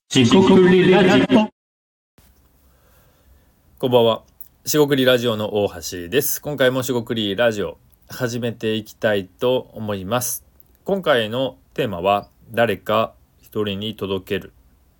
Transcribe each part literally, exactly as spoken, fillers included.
しごくりラジオ。 こんばんは。しごくりラジオの大橋です。今回もしごくりラジオ始めていきたいと思います。今回のテーマは誰か一人に届ける、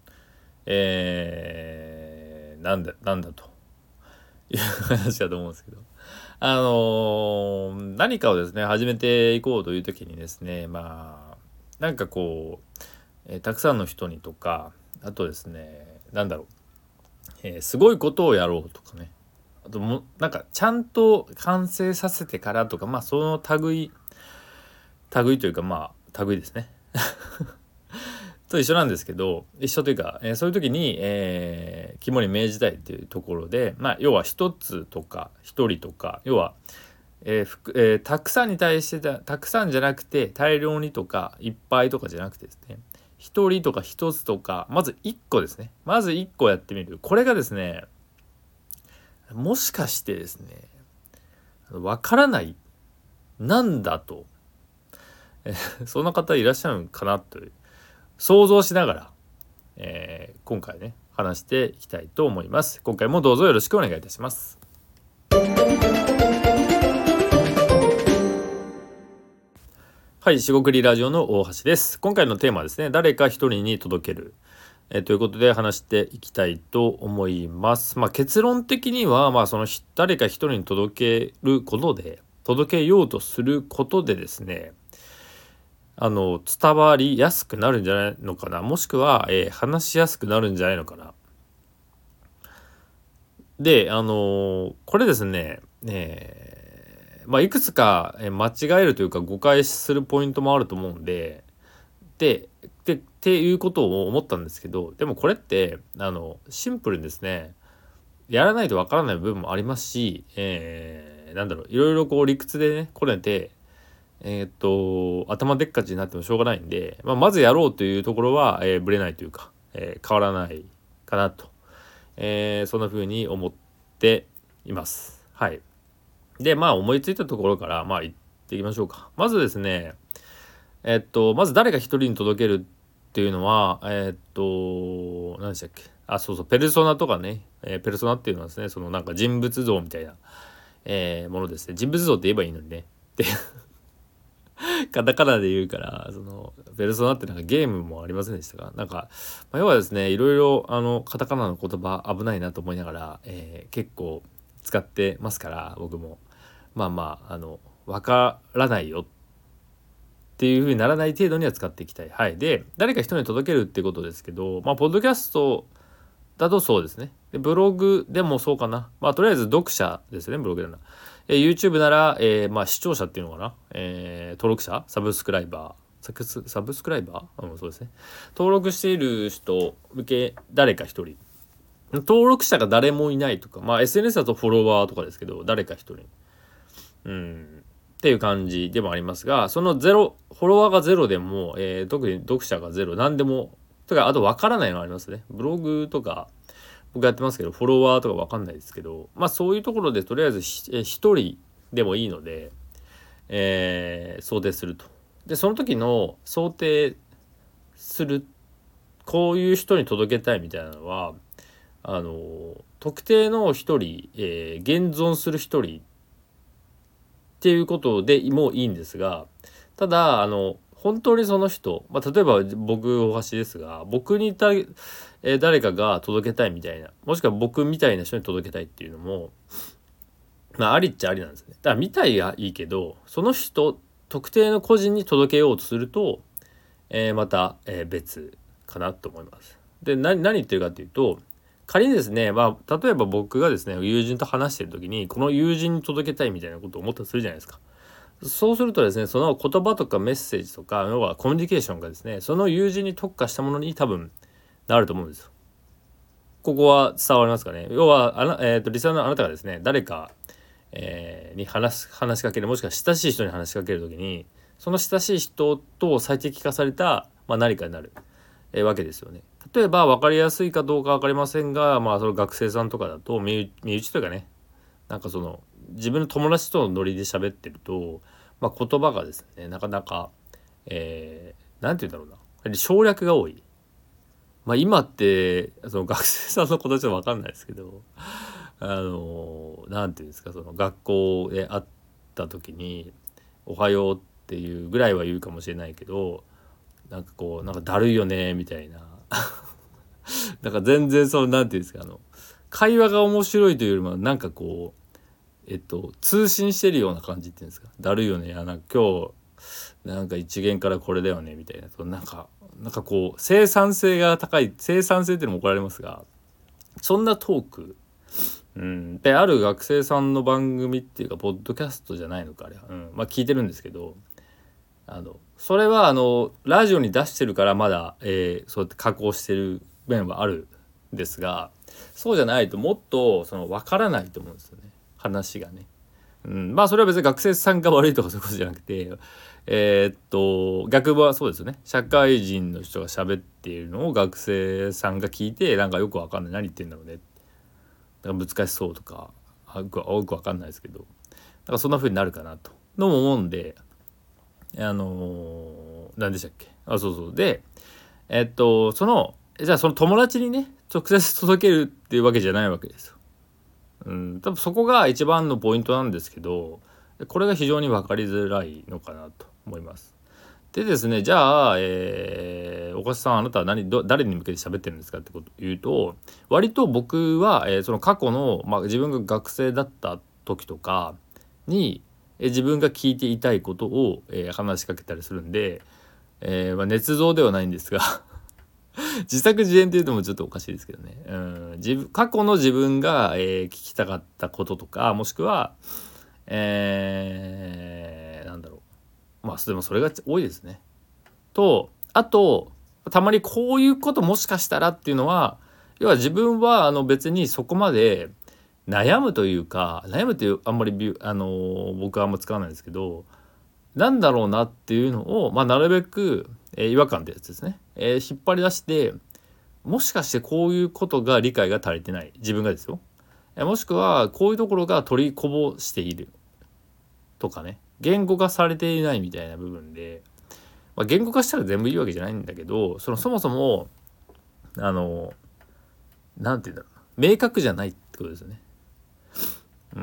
えー、なんだなんだという話だと思うんですけど、あのー、何かをですね始めていこうという時にですね、まあなんかこう、えーたくさんの人にとか、あとですねなんだろう、えーすごいことをやろうとかね、あともなんかちゃんと完成させてからとか、まあその類類というかまあ類ですねと一緒なんですけど、一緒というか、えーそういう時に、えー肝に銘じたいっていうところで、まあ要は一つとか一人とか、要は、えーふくえーたくさんに対してたたくさんじゃなくて大量にとかいっぱいとかじゃなくてですね、一人とか一つとか、まず一個ですね、まず一個やってみる。これがですね、もしかしてですね、わからない、なんだと、えーそんな方いらっしゃるかなという想像しながら、えー今回ね話していきたいと思います。今回もどうぞよろしくお願いいたします。はい、しごくりラジオの大橋です。今回のテーマはですね、誰か一人に届ける、えーということで話していきたいと思います。まあ結論的には、まあそのひ誰か一人に届けることで、届けようとすることでですね、あの伝わりやすくなるんじゃないのかな、もしくは、えー話しやすくなるんじゃないのかな。で、あのーこれですね、えーまあ、いくつかえー間違えるというか誤解するポイントもあると思うんで、で、で、っていうことを思ったんですけど、でもこれって、あの、シンプルにですね、やらないとわからない部分もありますし、えーなんだろう、いろいろこう理屈でね、こねて、えーっと、頭でっかちになってもしょうがないんで、まあ、まずやろうというところは、えーぶれないというか、えー変わらないかなと、えーそんな風に思っています。はい。で、まあ思いついたところから、まあ言っていきましょうか。まずですね、えっと、まず誰か一人に届けるっていうのは、えっと、何でしたっけ。あ、そうそう、ペルソナとかね、えーペルソナっていうのはですね、そのなんか人物像みたいな、えーものですね。人物像って言えばいいのにね。で、カタカナで言うから、その、ペルソナってなんかゲームもありませんでしたか？なんか、まあ、要はですね、いろいろ、あの、カタカナの言葉危ないなと思いながら、えー結構使ってますから、僕も。まあまあ、あの、わからないよっていう風にならない程度には使っていきたい。はい。で、誰か人に届けるってことですけど、まあ、ポッドキャストだとそうですね。で、ブログでもそうかな。まあ、とりあえず読者ですね、ブログなら。えー YouTube なら、えーまあ、視聴者っていうのかな。えー登録者サブスクライバー。サクスサブスクライバー、うん、そうですね。登録している人向け、誰か一人。登録者が誰もいないとか、まあ、エスエヌエス だとフォロワーとかですけど、誰か一人。うん。っていう感じでもありますが、そのゼロ、フォロワーがゼロでも、えー特に読者がゼロ、なんでも、とか、あと分からないのがありますね。ブログとか、僕やってますけど、フォロワーとか分かんないですけど、まあそういうところでとりあえずひえ一人でもいいので、えー想定すると。で、その時の想定する、こういう人に届けたいみたいなのは、あの、特定の一人、えー現存する一人っていうことでもいいんですが、ただ、あの、本当にその人、まあ、例えば僕、大橋ですが、僕にた、えー誰かが届けたいみたいな、もしくは僕みたいな人に届けたいっていうのも、まあ、ありっちゃありなんですね。だから、見たいがいいけど、その人、特定の個人に届けようとすると、えーまた、えー別かなと思います。で、何、何言ってるかっていうと、仮にですね、まあ、例えば僕がですね、友人と話してる時に、この友人に届けたいみたいなことを思ったとするじゃないですか。そうするとですね、その言葉とかメッセージとか、要はコミュニケーションがですね、その友人に特化したものに多分なると思うんですよ。ここは伝わりますかね。要は、あな、えっと、リスナーのあなたがですね、誰か、えーに話す、話しかける、もしくは親しい人に話しかけるときに、その親しい人と最適化された、まあ、何かになる、えーわけですよね。例えば分かりやすいかどうか分かりませんが、まあ、その学生さんとかだと身内、身内というかね、なんかその自分の友達とのノリで喋ってると、まあ、言葉がですねなかなか、えー、なんて言うんだろうな、省略が多い。 まあ今ってその学生さんの子たちは分かんないですけど、あのなんていうんですか、その学校で会った時におはようっていうぐらいは言うかもしれないけど、なんかこうなんかだるいよねみたいななんか全然そのなんていうんですか、あの会話が面白いというよりもなんかこうえっと通信してるような感じっていうんですか、だるいよね、あなんか今日なんか一元からこれだよねみたいな、なんかなんかこう生産性が高い、生産性っていうのも怒られますが、そんなトーク、うん、である学生さんの番組っていうかポッドキャストじゃないのかあれは、うん、まあ聞いてるんですけど、あのそれはあのラジオに出してるからまだ、えーそうやって加工してる面はあるんですが、そうじゃないともっとその分からないと思うんですよね、話がね。うん、まあそれは別に学生さんが悪いとかそういうことじゃなくて、えーっと逆はそうですよね、社会人の人が喋っているのを学生さんが聞いてなんかよく分かんない、何言ってんだろうね、だから難しそうとかよくよく分かんないですけど、だからそんな風になるかなとのも思うんで、あのー、何でしたっけ、あそうそうでえっとそのじゃあその友達にね直接届けるっていうわけじゃないわけですよ。うん、多分そこが一番のポイントなんですけど、これが非常に分かりづらいのかなと思います。でですね、じゃあ、えー、岡下さんあなたは何ど誰に向けて喋ってるんですかってことを言うと、割と僕は、えー、その過去の、まあ、自分が学生だった時とかに、えー、自分が聞いていたいことを、えー、話しかけたりするんで、えーまあ、捏造ではないんですが自作自演っていうのもちょっとおかしいですけどね、うん、自分過去の自分が、えー聞きたかったこととか、もしくはえー、なんだろう、まあでもそれが多いですね。とあとたまにこういうこともしかしたらっていうのは、要は自分はあの別にそこまで悩むというか、悩むっていうあんまりビュあの僕はあんま使わないんですけど、なんだろうなっていうのを、まあ、なるべく、えー違和感ってやつですね、えー引っ張り出して、もしかしてこういうことが理解が足りてない、自分がですよ、えーもしくはこういうところが取りこぼしているとかね、言語化されていないみたいな部分で、まあ、言語化したら全部いいわけじゃないんだけど、そのそもそもあのなんて言うんだろう、明確じゃないってことですよね。うん、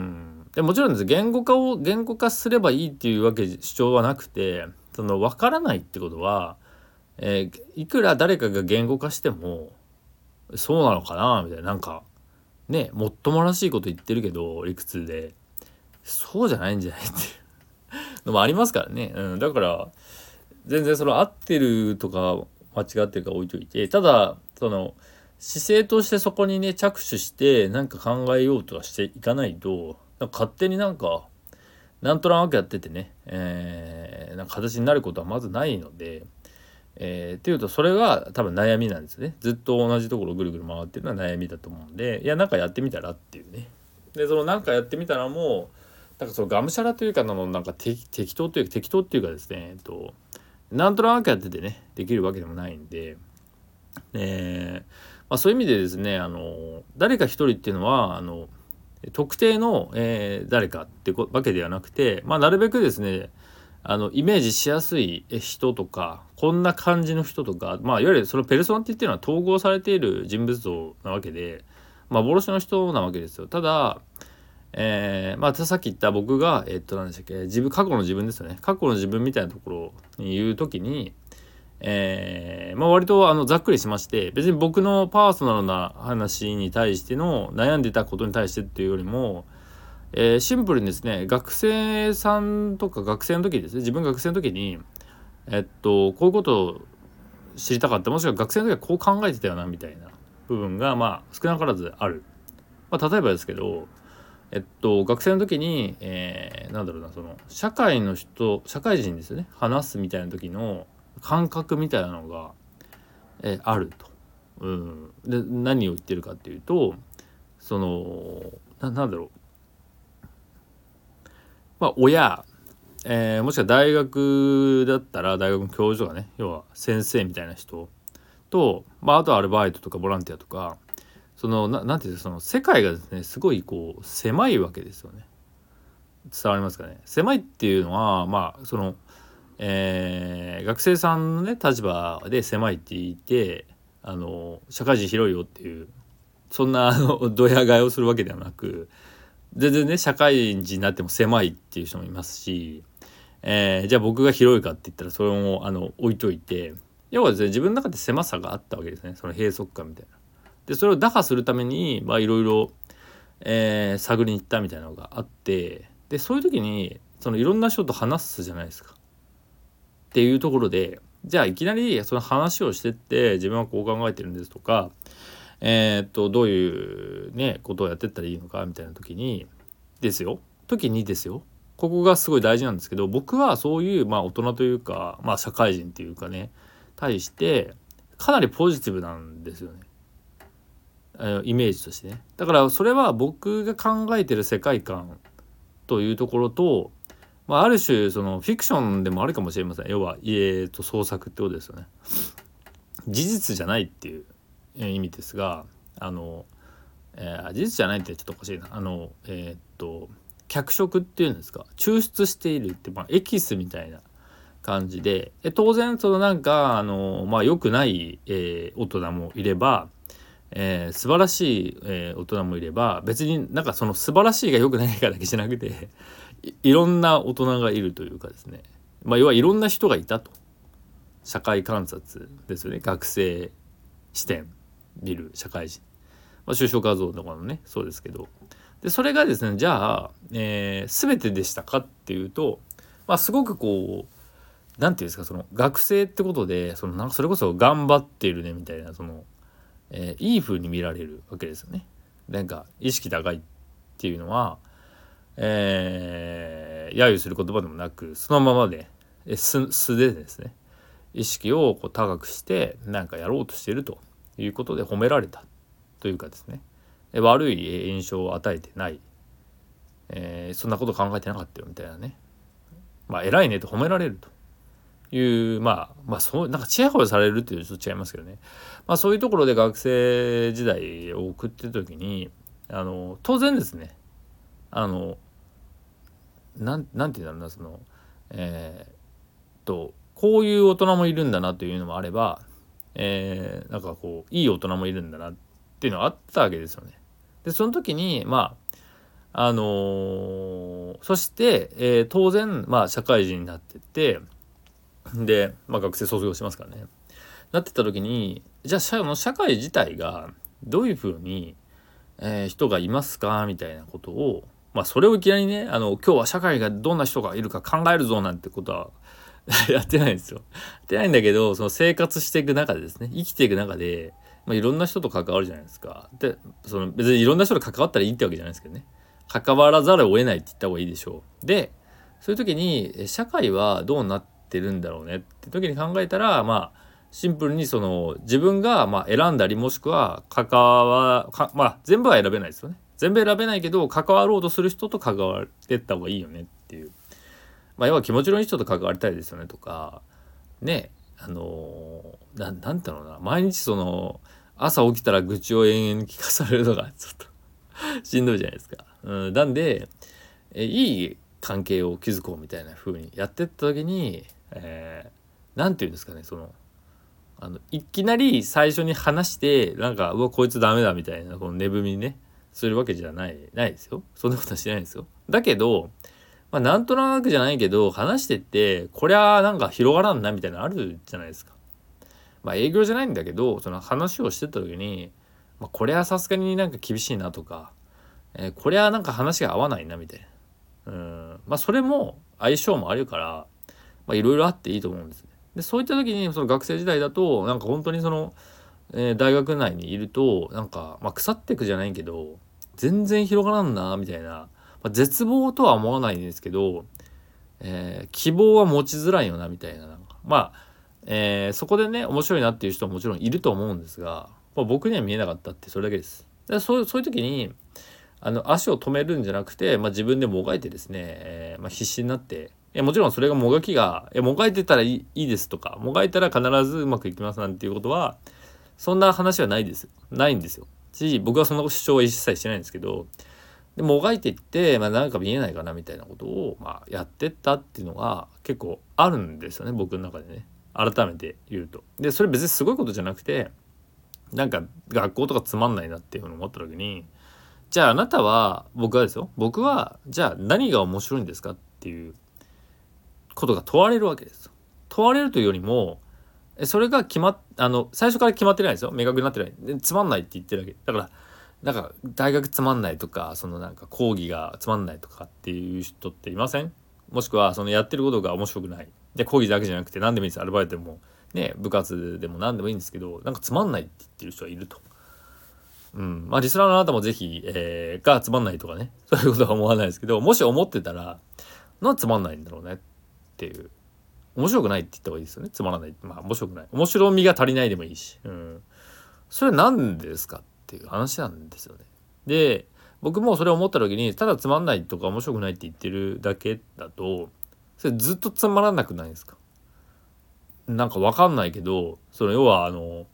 でもちろんです、言語化を言語化すればいいっていうわけ主張はなくて、その分からないってことは、えーいくら誰かが言語化してもそうなのかなみたいな、なんかね、もっともらしいこと言ってるけど理屈でそうじゃないんじゃないっていうのもありますからね、うん、だから全然その合ってるとか間違ってるか置いといて、ただその姿勢としてそこにね着手してなんか考えようとはしていかないと、なんか勝手になんかなんとなくやっててね、えー、なんか形になることはまずないので、えー、っていうとそれが多分悩みなんですね。ずっと同じところをぐるぐる回ってるのは悩みだと思うんで、いやなんかやってみたらっていうね。でそのなんかやってみたらもうなんかそのがむしゃらというかのなんか適適当というか適当っていうかですね、えっとなんとなくやっててねできるわけでもないんで、えーまあ、そういう意味でですね、あの誰か一人っていうのはあの特定の、えー誰かってわけではなくて、まあ、なるべくですねあのイメージしやすい人とかこんな感じの人とか、まあ、いわゆるそのペルソナって言ってるのは統合されている人物像なわけで、まあ、幻の人なわけですよ。ただ、えー、まあさっき言った僕がえっと何でしたっけ、自分過去の自分ですよね、過去の自分みたいなところに言うときに、えーまあ、割とあのざっくりしまして、別に僕のパーソナルな話に対しての悩んでたことに対してっていうよりも、えーシンプルにですね、学生さんとか学生の時ですね、自分が学生の時にえっとこういうことを知りたかった、もしくは学生の時はこう考えてたよなみたいな部分がまあ少なからずある。まあ、例えばですけど、えっと学生の時に、えー、なんだろうな、その社会の人社会人ですよね、話すみたいな時の感覚みたいなのが、えーあると。うん、で何を言ってるかっていうと、その な, なんだろうまあ親、えー、もしくは大学だったら大学の教授とかね、要は先生みたいな人と、まあ、あとはアルバイトとかボランティアとか、その な, なんていうかその世界がですねすごいこう狭いわけですよね。伝わりますかね。狭いっていうのはまあその、えー学生さんのね立場で狭いって言って、 あの社会人広いよっていうそんなあのドヤ替えをするわけではなく、全然ね社会人になっても狭いっていう人もいますし、えー、じゃあ僕が広いかって言ったらそれもあの置いといて、要はですね自分の中で狭さがあったわけですね、その閉塞感みたいな。でそれを打破するためにまあいろいろ探りに行ったみたいなのがあって、でそういう時にそのいろんな人と話すじゃないですかっていうところで、じゃあいきなりその話をしてって自分はこう考えてるんですとか、えー、っとどういうねことをやってったらいいのかみたいな時にですよ時にですよここがすごい大事なんですけど、僕はそういうまあ大人というかまあ社会人っていうかね対してかなりポジティブなんですよね、イメージとしてね。だからそれは僕が考えてる世界観というところと、まあ、ある種そのフィクションでもあるかもしれません。要は、えー、と創作ってことですよね。事実じゃないっていう意味ですが、あの、えー、事実じゃないってちょっとおかしいな。あのえっ、と脚色っていうんですか、抽出しているって、まあ、エキスみたいな感じで、え当然そのなんかあのまあ良くない、えー、大人もいれば、えー、素晴らしい、えー、大人もいれば、別になんかその素晴らしいが良くないかだけじゃなくてい, いろんな大人がいるというかですね、まあ要はいろんな人がいたと。社会観察ですよね。学生視点見る社会人、まあ、就職活動とかのねそうですけど、でそれがですねじゃあ、えー、全てでしたかっていうと、まあすごくこうなんていうんですか、その学生ってことでそのなんかそれこそ頑張っているねみたいな、その、えー、いい風に見られるわけですよね。なんか意識高いっていうのは、えー、揶揄する言葉でもなく、そのままでえ素素でですね意識をこう高くしてなんかやろうとしているということで褒められたというかですね、悪い印象を与えてない、えー、そんなこと考えてなかったよみたいなね、まあ偉いねと褒められるという、まあまあそうなんかチヤホヤされるっていうとちょっと違いますけどね、まあそういうところで学生時代を送ってる時に、あの当然ですね、あのなんなんていうんだろうな、そのえー、っとこういう大人もいるんだなというのもあれば、えー、なんかこういい大人もいるんだなっていうのがあったわけですよね。でその時にまああのー、そして、えー、当然まあ社会人になってってで、まあ、学生卒業しますからね。なってた時にじゃあ社の社会自体がどういうふうに、えー、人がいますかみたいなことを、まあそれをいきなりね、あの今日は社会がどんな人がいるか考えるぞなんてことはやってないんですよ。やってないんだけど、その生活していく中でですね、生きていく中で、まあ、いろんな人と関わるじゃないですか。で、その別にいろんな人と関わったらいいってわけじゃないですけどね。関わらざるを得ないって言った方がいいでしょう。で、そういう時に社会はどうなってるんだろうねって時に考えたら、まあシンプルにその自分がまあ選んだりもしくは関わかまあ全部は選べないですよね。全部選べないけど関わろうとする人と関わってった方がいいよねっていう。まあ要は気持ちのいい人と関わりたいですよねとかね、あのー、ななんていうのかな、毎日その朝起きたら愚痴を延々聞かされるのがちょっとしんどいじゃないですか。うん、なんでえいい関係を築こうみたいな風にやってった時に、えー、なんていうんですかね、そのあのいきなり最初に話してなんかうわこいつダメだみたいなこの値踏みにねするわけじゃないないですよ。そんなことはしてないですよ。だけどまあなんとなくじゃないけど話してってこりゃなんか広がらんなみたいなのあるじゃないですか。まあ営業じゃないんだけどその話をしてた時に、まあ、これはさすがになんか厳しいなとか、えー、これはなんか話が合わないなみたいな、うんまあそれも相性もあるからまあいろいろあっていいと思うんですね。でそういった時にその学生時代だとなんか本当にその、えー、大学内にいるとなんか、まあ、腐っていくじゃないけど全然広がらんなみたいな、まあ、絶望とは思わないんですけど、えー、希望は持ちづらいよなみたいな、なんかまあ、えー、そこでね面白いなっていう人ももちろんいると思うんですが、まあ、僕には見えなかったってそれだけです。でそうそういう時にあの足を止めるんじゃなくて、まあ、自分でもがいてですね、えーまあ、必死になっていやもちろんそれがもがきがいやもがいてたらいい、いいですとかもがいたら必ずうまくいきますなんていうことはそんな話はないですないんですよ。し僕はそんな主張は一切してないんですけど、でもがいていって、まあ、なんか見えないかなみたいなことを、まあ、やってったっていうのが結構あるんですよね僕の中でね、改めて言うと。でそれ別にすごいことじゃなくてなんか学校とかつまんないなっていうふうに思った時に、じゃああなたは、僕はですよ、僕はじゃあ何が面白いんですかっていうことが問われるわけですよ。問われるというよりも、それが決まっあの最初から決まってないですよ。明確になってない。でつまんないって言ってるだけだから、なんか大学つまんないとか、そのなんか講義がつまんないとかっていう人っていません？もしくはそのやってることが面白くない。で講義だけじゃなくて何でもいいです。アルバイトでもね、部活でも何でもいいんですけど、なんかつまんないって言ってる人がいると。うん、まあリスナーのあなたもぜひ、えー、がつまんないとかね、そういうことは思わないですけど、もし思ってたら、なんでつまんないんだろうねっていう。面白くないって言った方がいいですよね。つまらない。まあ面白くない。面白みが足りないでもいいし。うん。それなんでですかっていう話なんですよね。で、僕もそれを思った時に、ただつまんないとか面白くないって言ってるだけだと、それずっとつまらなくないですか？なんかわかんないけど、その要はあの、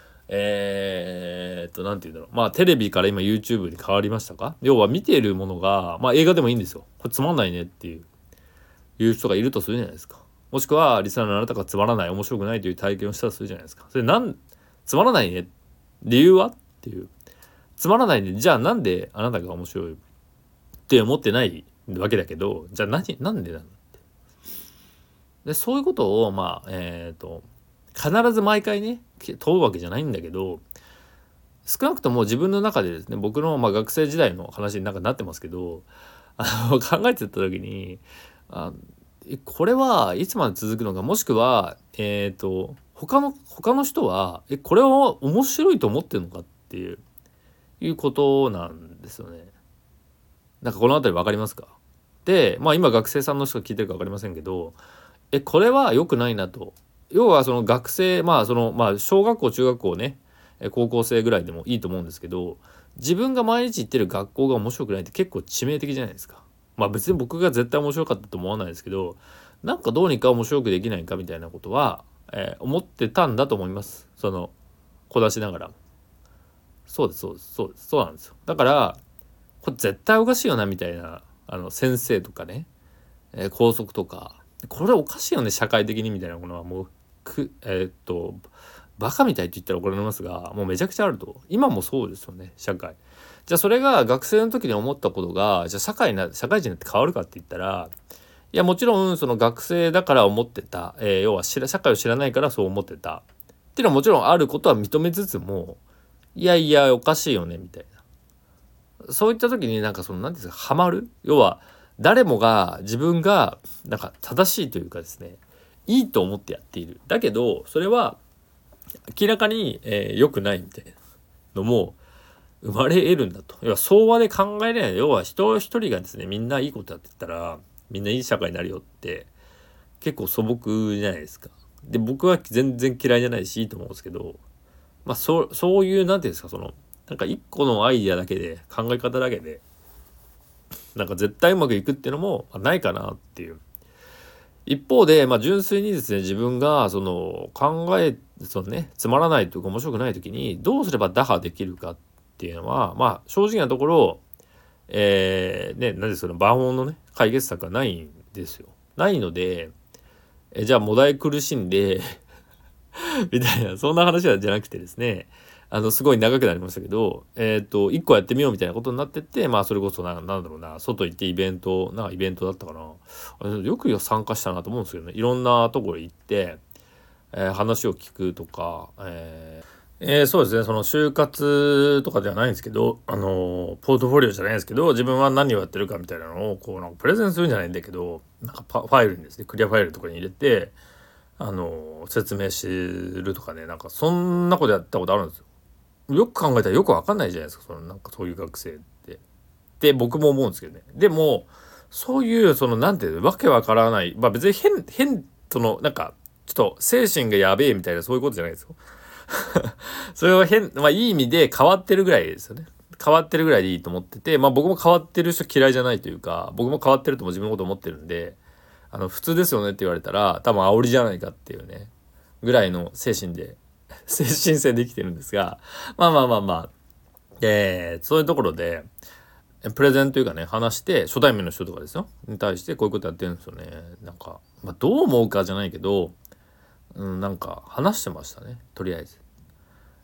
えーっと、なんて言うんだろう。まあテレビから今 YouTube に変わりましたか？要は見ているものが、まあ映画でもいいんですよ。これつまんないねっていう、いう人がいるとするじゃないですか。もしくはリスナーのあなたがつまらない、面白くないという体験をしたとするじゃないですか。それなんつまらないね、理由はっていう、つまらないね、じゃあなんであなたが面白いって思ってないわけだけど、じゃあ何なんでなのって。でそういうことをまあえっ、ー、と必ず毎回ね問うわけじゃないんだけど、少なくとも自分の中でですね、僕のまあ学生時代の話になんかなってますけど、あの考えてた時に、あこれはいつまで続くのか、もしくはえっ、ー、と他の他の人はえこれを面白いと思ってるのかっていういうことなんですよね。なんかこの辺り分かりますか？でまあ今学生さんの人が聞いてるか分かりませんけど、えこれは良くないなと。要はその学生、まあそのまあ小学校中学校ね、高校生ぐらいでもいいと思うんですけど、自分が毎日行ってる学校が面白くないって結構致命的じゃないですか。まあ別に僕が絶対面白かったと思わないですけど、なんかどうにか面白くできないかみたいなことは、えー思ってたんだと思います。その小出しながら。そうですそうですそうですそうなんですよ。だからこれ絶対おかしいよなみたいな、あの先生とかね、えー校則とか、これおかしいよね社会的にみたいなものはもうくえーっとバカみたいって言ったら怒られますが、もうめちゃくちゃあると。今もそうですよね、社会。じゃあそれが学生の時に思ったことが、じゃあ社会な社会人になって変わるかって言ったら、いやもちろんその学生だから思ってた、えー要は知ら社会を知らないからそう思ってたっていうのはもちろんあることは認めつつも、いやいやおかしいよねみたいな。そういった時になんかその何て言うんですか、ハマる。要は誰もが自分がなんか正しいというかですね、いいと思ってやっている。だけどそれは明らかに、えー、良くないみたいなのも生まれ得るんだと。要は相和で考えれない。要は人一人がですね、みんないいことやってったらみんないい社会になるよって結構素朴じゃないですか。で僕は全然嫌いじゃないしいいと思うんですけど、まあそうそういうなんていうんですか、そのなんか一個のアイディアだけで、考え方だけでなんか絶対うまくいくっていうのもないかなっていう。一方で、まあ、純粋にですね、自分がその考えそのね、つまらないというか面白くない時にどうすれば打破できるかっていうのは、まあ正直なところ、えー、ね、なんでその万能のね解決策がないんですよ。ないので、えじゃあもだえ苦しんでみたいな、そんな話じゃなくてですね、あのすごい長くなりましたけど、えっといっこやってみようみたいなことになってって、まあそれこそな、なんだろうな、外行ってイベント、なんかイベントだったかな、あれよく参加したなと思うんですけどね、いろんなところ行って、えー話を聞くとか、えーえーそうですね、その就活とかではないんですけど、あのポートフォリオじゃないですけど、自分は何をやってるかみたいなのをこうなんかプレゼンするんじゃないんだけど、なんかパファイルにですね、クリアファイルとかに入れて、あの説明するとかね、なんかそんなことやったことあるんですよ。よく考えたらよくわかんないじゃないですか、そのなんかそういう学生ってで僕も思うんですけどね。でもそういうそのなんていうの、わけわからない、まあ別に変変そのなんかちょっと精神がやべえみたいなそういうことじゃないですよ。それは変、まあいい意味で変わってるぐらいですよね。変わってるぐらいでいいと思ってて、まあ僕も変わってる人嫌いじゃないというか、僕も変わってるとも自分のこと思ってるんで、あの普通ですよねって言われたら多分煽りじゃないかっていうねぐらいの精神で精神性で生きてるんですが、まあまあまあまあ、えー、そういうところでプレゼンというかね、話して初対面の人とかですよに対してこういうことやってるんですよね。なんか、まあ、どう思うかじゃないけど、うん、なんか話してましたね、とりあえず。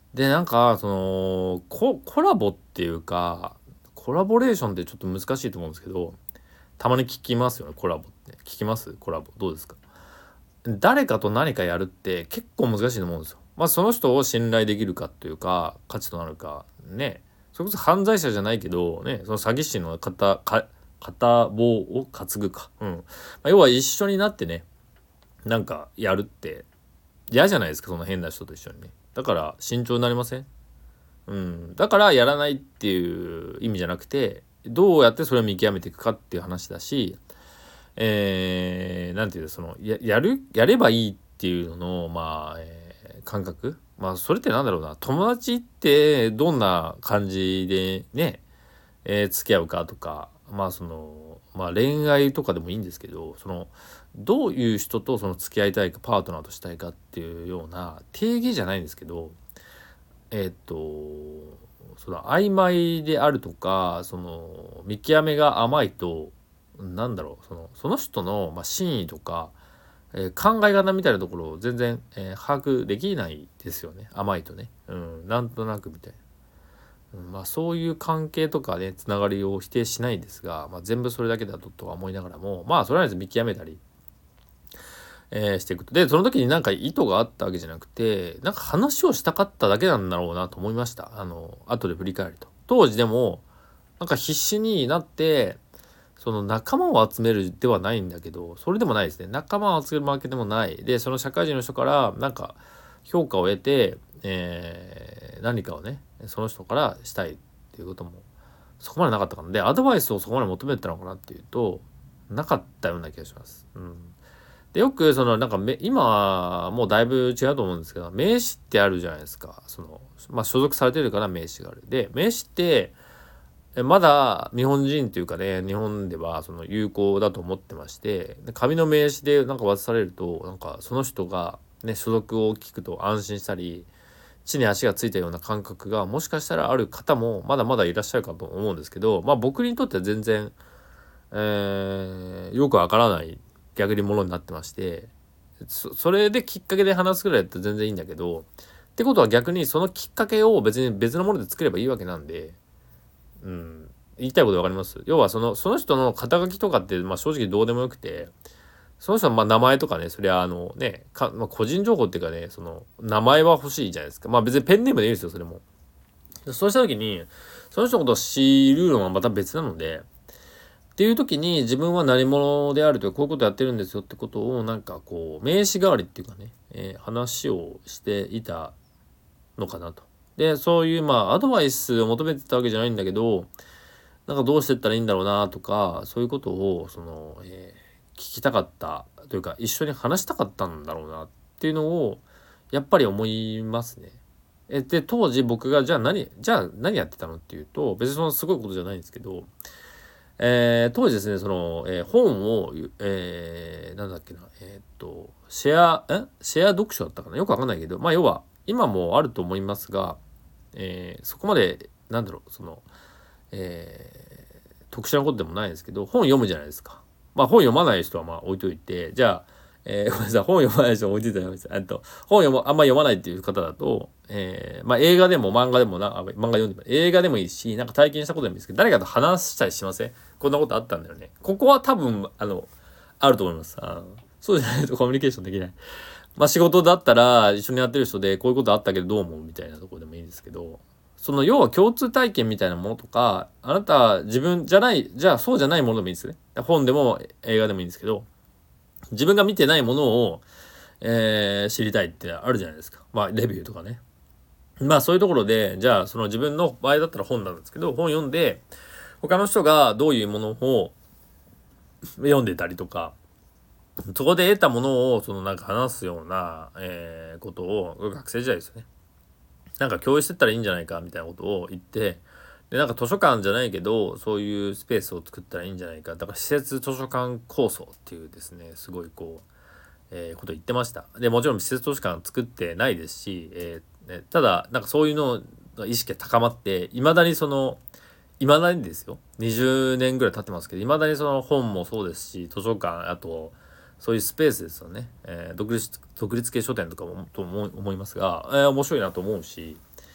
でなんかその コ, コラボっていうかコラボレーションってちょっと難しいと思うんですけど、たまに聞きますよね。コラボって聞きます？コラボどうですか？誰かと何かやるって結構難しいと思うんですよ。まあその人を信頼できるかというか価値となるかね。それこそ犯罪者じゃないけどね、その詐欺師の片か片棒を担ぐか、うん、まあ、要は一緒になってねなんかやるって嫌じゃないですか、その変な人と一緒にね。だから慎重になりません？うん、だからやらないっていう意味じゃなくて、どうやってそれを見極めていくかっていう話だし、えー、なんていうの、その や, やるやればいいっていうののまあ、えー、感覚、まあそれってなんだろうな、友達ってどんな感じでね、えー、付き合うかとか、まあそのまあ恋愛とかでもいいんですけど、そのどういう人とその付き合いたいか、パートナーとしたいかっていうような定義じゃないんですけど、えーっとその曖昧であるとか、その見極めが甘いと、なんだろう、そのその人の、まあ、真意とか、えー考え方みたいなところを全然、えー把握できないですよね、甘いとね。うん、なんとなくみたいな、うん、まあそういう関係とかね、つながりを否定しないんですが、まあ、全部それだけだととは思いながらも、まあそれは見極めたり、えーしていくと。でその時になんか意図があったわけじゃなくて、なんか話をしたかっただけなんだろうなと思いました。あの後で振り返ると、当時でもなんか必死になってその仲間を集めるではないんだけど、それでもないですね。仲間を集めるわけでもない。でその社会人の人からなんか評価を得て、えー何かをねその人からしたいっていうこともそこまでなかったかな。でアドバイスをそこまで求めてたのかなっていうと、なかったような気がします。うん。でよくそのなんかめ今はもうだいぶ違うと思うんですけど、名刺ってあるじゃないですか。そのまあ所属されてるから名刺がある。で名刺ってえまだ日本人っていうかね、日本ではその有効だと思ってまして、で紙の名刺でなんか渡されると、なんかその人がね所属を聞くと安心したり、地に足がついたような感覚がもしかしたらある方もまだまだいらっしゃるかと思うんですけど、まあ僕にとっては全然、えーよくわからない逆にものになってまして、そそれできっかけで話すぐらいだったら全然いいんだけど、ってことは逆にそのきっかけを別に別のもので作ればいいわけなんで、うん、言いたいことわかります？要はそのその人の肩書きとかって、まあ、正直どうでもよくて、その人のまあ名前とかね、そりゃあのねか、まあ、個人情報っていうかね、その名前は欲しいじゃないですか。まあ別にペンネームでいいですよ、それも。そうした時にその人のことを知るのはまた別なので、っていう時に自分は何者であるとか、こういうことやってるんですよってことをなんかこう名刺代わりっていうかね、えー話をしていたのかなと。でそういうまあアドバイスを求めてたわけじゃないんだけど、なんかどうしてったらいいんだろうなとか、そういうことをその、えー聞きたかったというか、一緒に話したかったんだろうなっていうのをやっぱり思いますね。えで当時僕がじゃあ何じゃあ何やってたのっていうと、別にそのすごいことじゃないんですけど、えー当時ですね、その、えー本を、えーなんだっけな、えーっとシェアえシェア読書だったかな、よくわかんないけど、まあ要は今もあると思いますが、えーそこまでなんだろう、そのえー特殊なことでもないですけど、本読むじゃないですか。まあ本読まない人はまあ置いといて、じゃあ、えーごめんなさい、本読まない人は置いといてらです。と本読もあんま読まないっていう方だと、えーまあ映画でも漫画でもな、あ漫画読んでも映画でもいいし、なんか体験したことでもいいですけど、誰かと話したりしません？こんなことあったんだよね。ここは多分あのあると思います。あそうじゃないとコミュニケーションできない。まあ仕事だったら一緒にやってる人でこういうことあったけどどう思うみたいなところでもいいんですけど、その要は共通体験みたいなものとか、あなた自分じゃない、じゃあそうじゃないものでもいいですね。本でも映画でもいいんですけど、自分が見てないものを、えー知りたいってあるじゃないですか。まあレビューとかね。まあそういうところで、じゃあその自分の場合だったら本なんですけど、本読んで他の人がどういうものを読んでたりとか、そこで得たものをそのなんか話すような、えーことを学生時代ですよね。なんか共有してったらいいんじゃないかみたいなことを言って、でなんか図書館じゃないけどそういうスペースを作ったらいいんじゃないか、だから施設図書館構想っていうですね、すごいこう、えーこと言ってました。でもちろん施設図書館作ってないですし、えーね、ただなんかそういうのの意識が高まっていまだにそのいまだにですよ、にじゅうねんぐらい経ってますけど、いまだにその本もそうですし、図書館、あとそういうスペースですよね、えー独立独立系書店とかもと思いますが、えー面白いなと思うし、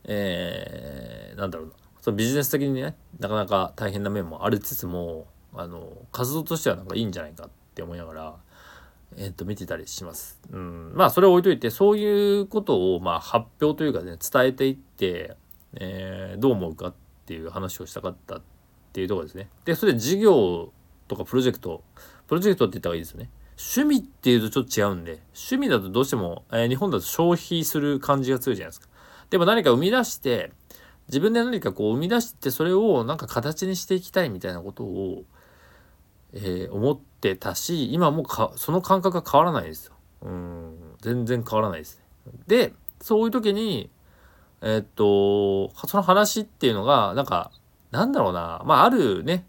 えー、なんだろうな、そのビジネス的にねなかなか大変な面もありつつも、あの活動としてはなんかいいんじゃないかって思いながら、えー、と見てたりします。うん、まあそれを置いといて、そういうことをまあ発表というかね伝えていって、えー、どう思うかっていう話をしたかったっていうところですね。でそれで事業とかプロジェクトプロジェクトって言った方がいいですね。趣味っていうとちょっと違うんで、趣味だとどうしても、えー日本だと消費する感じが強いじゃないですか。でも何か生み出して自分で何かこう生み出してそれをなんか形にしていきたいみたいなことを、えー思ってたし、今もかその感覚が変わらないですよ。うん全然変わらないですね。でそういう時にえーっとその話っていうのがなんかなんだろうな、まああるね、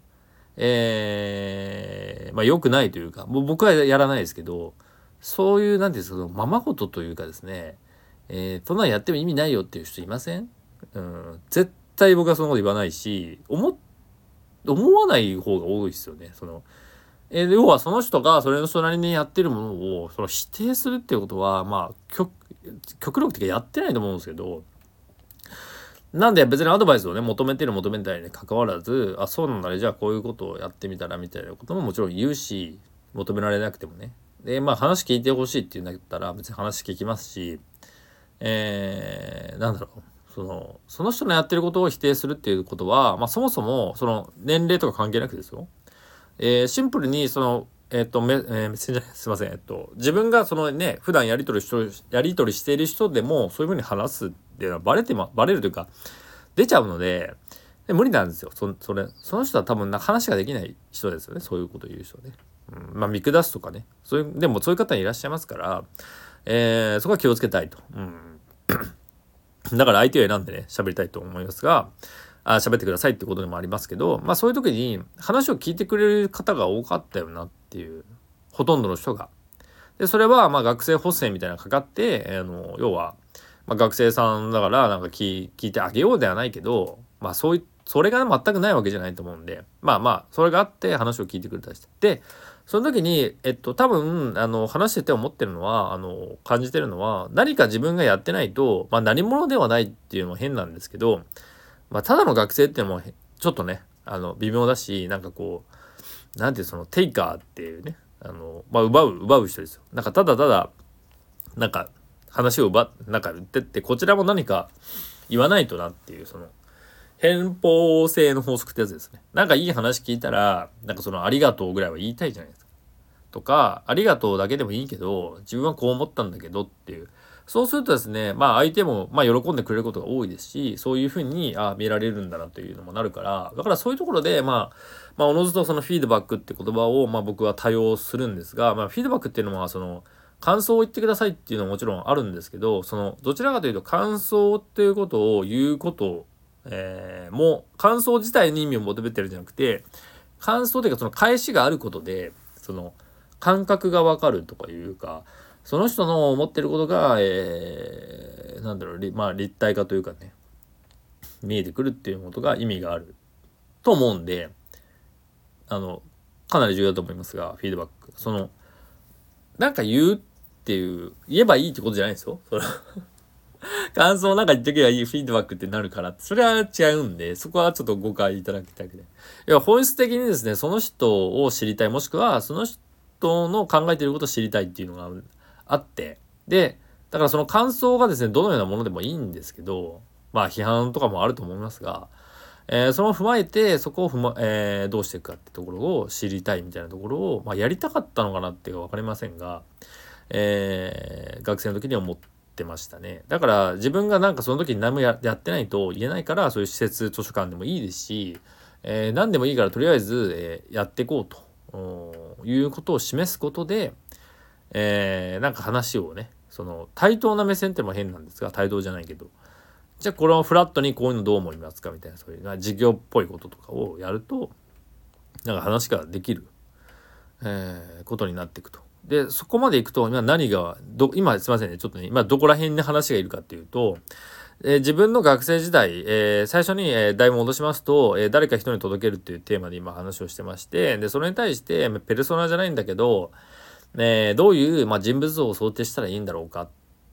えー、まあ良くないというか、もう僕はやらないですけど、そういうなんていうんですか、そのままごとというかですね、えー、そんなんやっても意味ないよっていう人いません？うん、絶対僕はそのこと言わないし、思思わない方が多いですよね。そのえー要はその人がそれの人なりにやってるものをその否定するっていうことは、まあ極極力的にやってないと思うんですけど、なんで別にアドバイスをね求めてる求めてないに関わらず、あそうなんだね、じゃあこういうことをやってみたらみたいなことももちろん言うし、求められなくてもね、でまあ話聞いてほしいっていうんだったら別に話聞きますし、えー、なんだろう、そのその人のやってることを否定するっていうことは、まあ、そもそもその年齢とか関係なくですよ、えーシンプルにそのえっ、とメ、えーメッセンジャーすいません、えっと自分がそのね普段やり取りしとやり取りしている人でもそういうふうに話すっていうのはバレてまバレるというか出ちゃうので、で無理なんですよ。そそれその人は多分な話ができない人ですよね。そういうことを言う人ね。うん、まあ見下すとかね。そういうでもそういう方いらっしゃいますから、えーそこは気をつけたいと。うん、だから相手を選んでね喋りたいと思いますが、あ喋ってくださいってことでもありますけど、まあそういう時に話を聞いてくれる方が多かったよなっていう、ほとんどの人が。でそれはまあ学生補正みたいなのがかかって、あの要は、まあ、学生さんだからなんか聞聞いてあげようではないけど、まあそういそれが全くないわけじゃないと思うんで、まあまあそれがあって話を聞いてくれたりして、でその時にえっと多分あの話してて思ってるのは、あの感じてるのは、何か自分がやってないと、まあ何者ではないっていうのも変なんですけど、まあただの学生っていうのもちょっとねあの微妙だし、なんかこうなんていうそのテイカーっていうね、あのまあ奪う奪う人ですよ。なんかただただなんか話を奪なんか言ってって、こちらも何か言わないとなっていう、その偏方性の法則ってやつですね。なんかいい話聞いたらなんかそのありがとうぐらいは言いたいじゃないですか。とかありがとうだけでもいいけど自分はこう思ったんだけどっていう、そうするとですね、まあ相手もまあ喜んでくれることが多いですし、そういうふうにあ見られるんだなというのもなるから、だからそういうところでまあまあおのずとそのフィードバックって言葉をまあ僕は多用するんですが、まあフィードバックっていうのはその感想を言ってくださいっていうのはもちろんあるんですけど、そのどちらかというと感想っていうことを言うことを、えー、もう感想自体に意味を求めてるんじゃなくて、感想というかその返しがあることでその感覚がわかるとかいうか、その人の思ってることが、えー、なんだろう、まあ立体化というかね、見えてくるっていうことが意味があると思うんで、あのかなり重要だと思いますが、フィードバックそのなんか言うっていう言えばいいってことじゃないですよ。その感想なんか言っとけばいいフィードバックってなるからって、それは違うんで、そこはちょっと誤解いただきたくて、いや本質的にですねその人を知りたい、もしくはその人の考えていることを知りたいっていうのがあって、でだからその感想がですねどのようなものでもいいんですけど、まあ批判とかもあると思いますが、えー、それを踏まえてそこを踏ま、えーどうしていくかってところを知りたいみたいなところを、まあ、やりたかったのかなっていうか分かりませんが、えー学生の時に思ってましたね。だから自分がなんかその時に何も や, やってないと言えないから、そういう施設図書館でもいいですし、えー何でもいいからとりあえず、えーやっていこうということを示すことで、えーなんか話をね、その対等な目線ってのも変なんですが、対等じゃないけど、じゃあこれをフラットにこういうのどう思いますかみたいな、そういう事業っぽいこととかをやるとなんか話ができる、えーことになっていくと。でそこまでいくと今何がど今すいませんねちょっとね今どこら辺に話がいるかっていうと、えー自分の学生時代、えー最初に、えーだいぶ戻しますと、えー誰か人に届けるっていうテーマで今話をしてまして、でそれに対してペルソナじゃないんだけど、えーどういう、まあ、人物像を想定したらいいんだろうかっ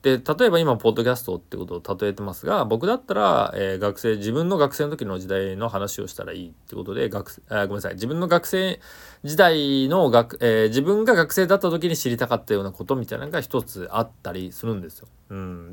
で例えば今ポッドキャストってことを例えてますが、僕だったら、えー、学生自分の学生の時の時代の話をしたらいいってことで、学あごめんなさい自分の学生時代の学、えー、自分が学生だった時に知りたかったようなことみたいなのが一つあったりするんですよ。うん、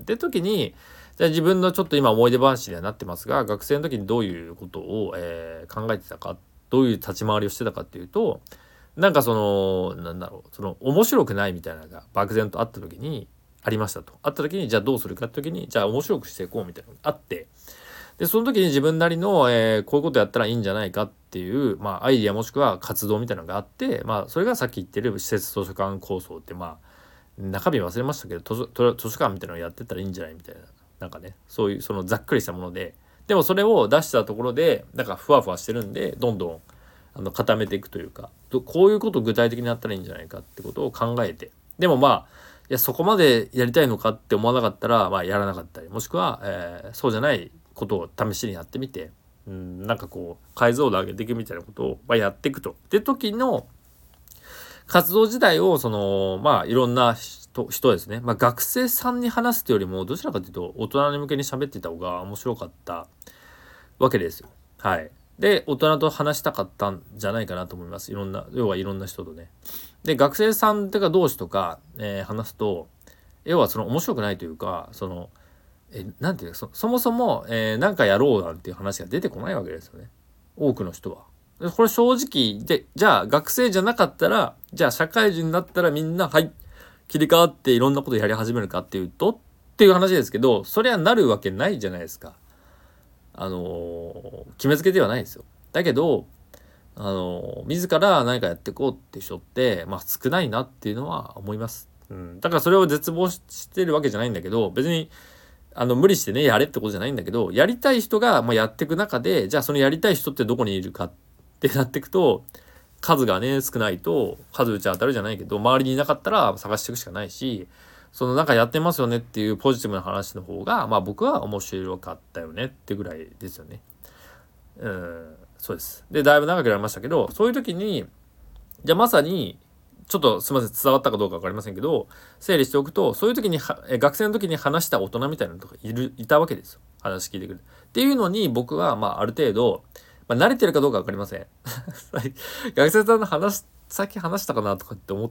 で時にじゃあ自分のちょっと今思い出話にはなってますが、学生の時にどういうことを、えー、考えてたか、どういう立ち回りをしてたかっていうと、なんかそのなんだろうその面白くないみたいなのが漠然とあった時にありましたと。あった時にじゃあどうするかって時にじゃあ面白くしていこうみたいなのがあって、でその時に自分なりの、えー、こういうことやったらいいんじゃないかっていう、まあ、アイディアもしくは活動みたいなのがあって、まあ、それがさっき言ってる施設図書館構想って、まあ中身忘れましたけど図書、図書館みたいなのをやってったらいいんじゃないみたいな、なんかねそういうそのざっくりしたもので、でもそれを出したところでなんかふわふわしてるんでどんどんあの固めていくというか、こういうことを具体的にやったらいいんじゃないかってことを考えて、でもまあいやそこまでやりたいのかって思わなかったら、まあ、やらなかったり、もしくは、えー、そうじゃないことを試しにやってみて、うん、なんかこう解像度上げていくみたいなことを、まあ、やっていくと。で時の活動自体をそのまあいろんな人、人ですね、まあ、学生さんに話すというよりもどちらかというと大人に向けに喋っていた方が面白かったわけですよ。はい。で大人と話したかったんじゃないかなと思います。いろんな要はいろんな人とね。で学生さんとか同士とか、えー、話すと要はその面白くないというか、そのえなんていうか そ, そもそも、えー、なんかやろうなんていう話が出てこないわけですよね、多くの人は。でこれ正直で、じゃあ学生じゃなかったら、じゃあ社会人になったらみんなはい切り替わっていろんなことやり始めるかっていうとっていう話ですけど、それはなるわけないじゃないですか。あのー、決めつけてはないですよ。だけどあの自ら何かやっていこうって人ってまあ少ないなっていうのは思います。うん、だからそれを絶望してるわけじゃないんだけど、別にあの無理してねやれってことじゃないんだけど、やりたい人がまあやっていく中で、じゃあそのやりたい人ってどこにいるかってなっていくと、数がね少ないと数打ち当たるじゃないけど、周りにいなかったら探していくしかないし、そのなんかやってますよねっていうポジティブな話の方がまあ僕は面白かったよねってぐらいですよね。うんそうです。でだいぶ長くなりましたけど、そういう時にじゃあまさにちょっとすみません伝わったかどうか分かりませんけど、整理しておくと、そういう時にえ学生の時に話した大人みたいなのとかいるいたわけですよ。話聞いてくるっていうのに僕はまあある程度、まあ、慣れてるかどうか分かりません学生さんの話最近話したかなとかって思って、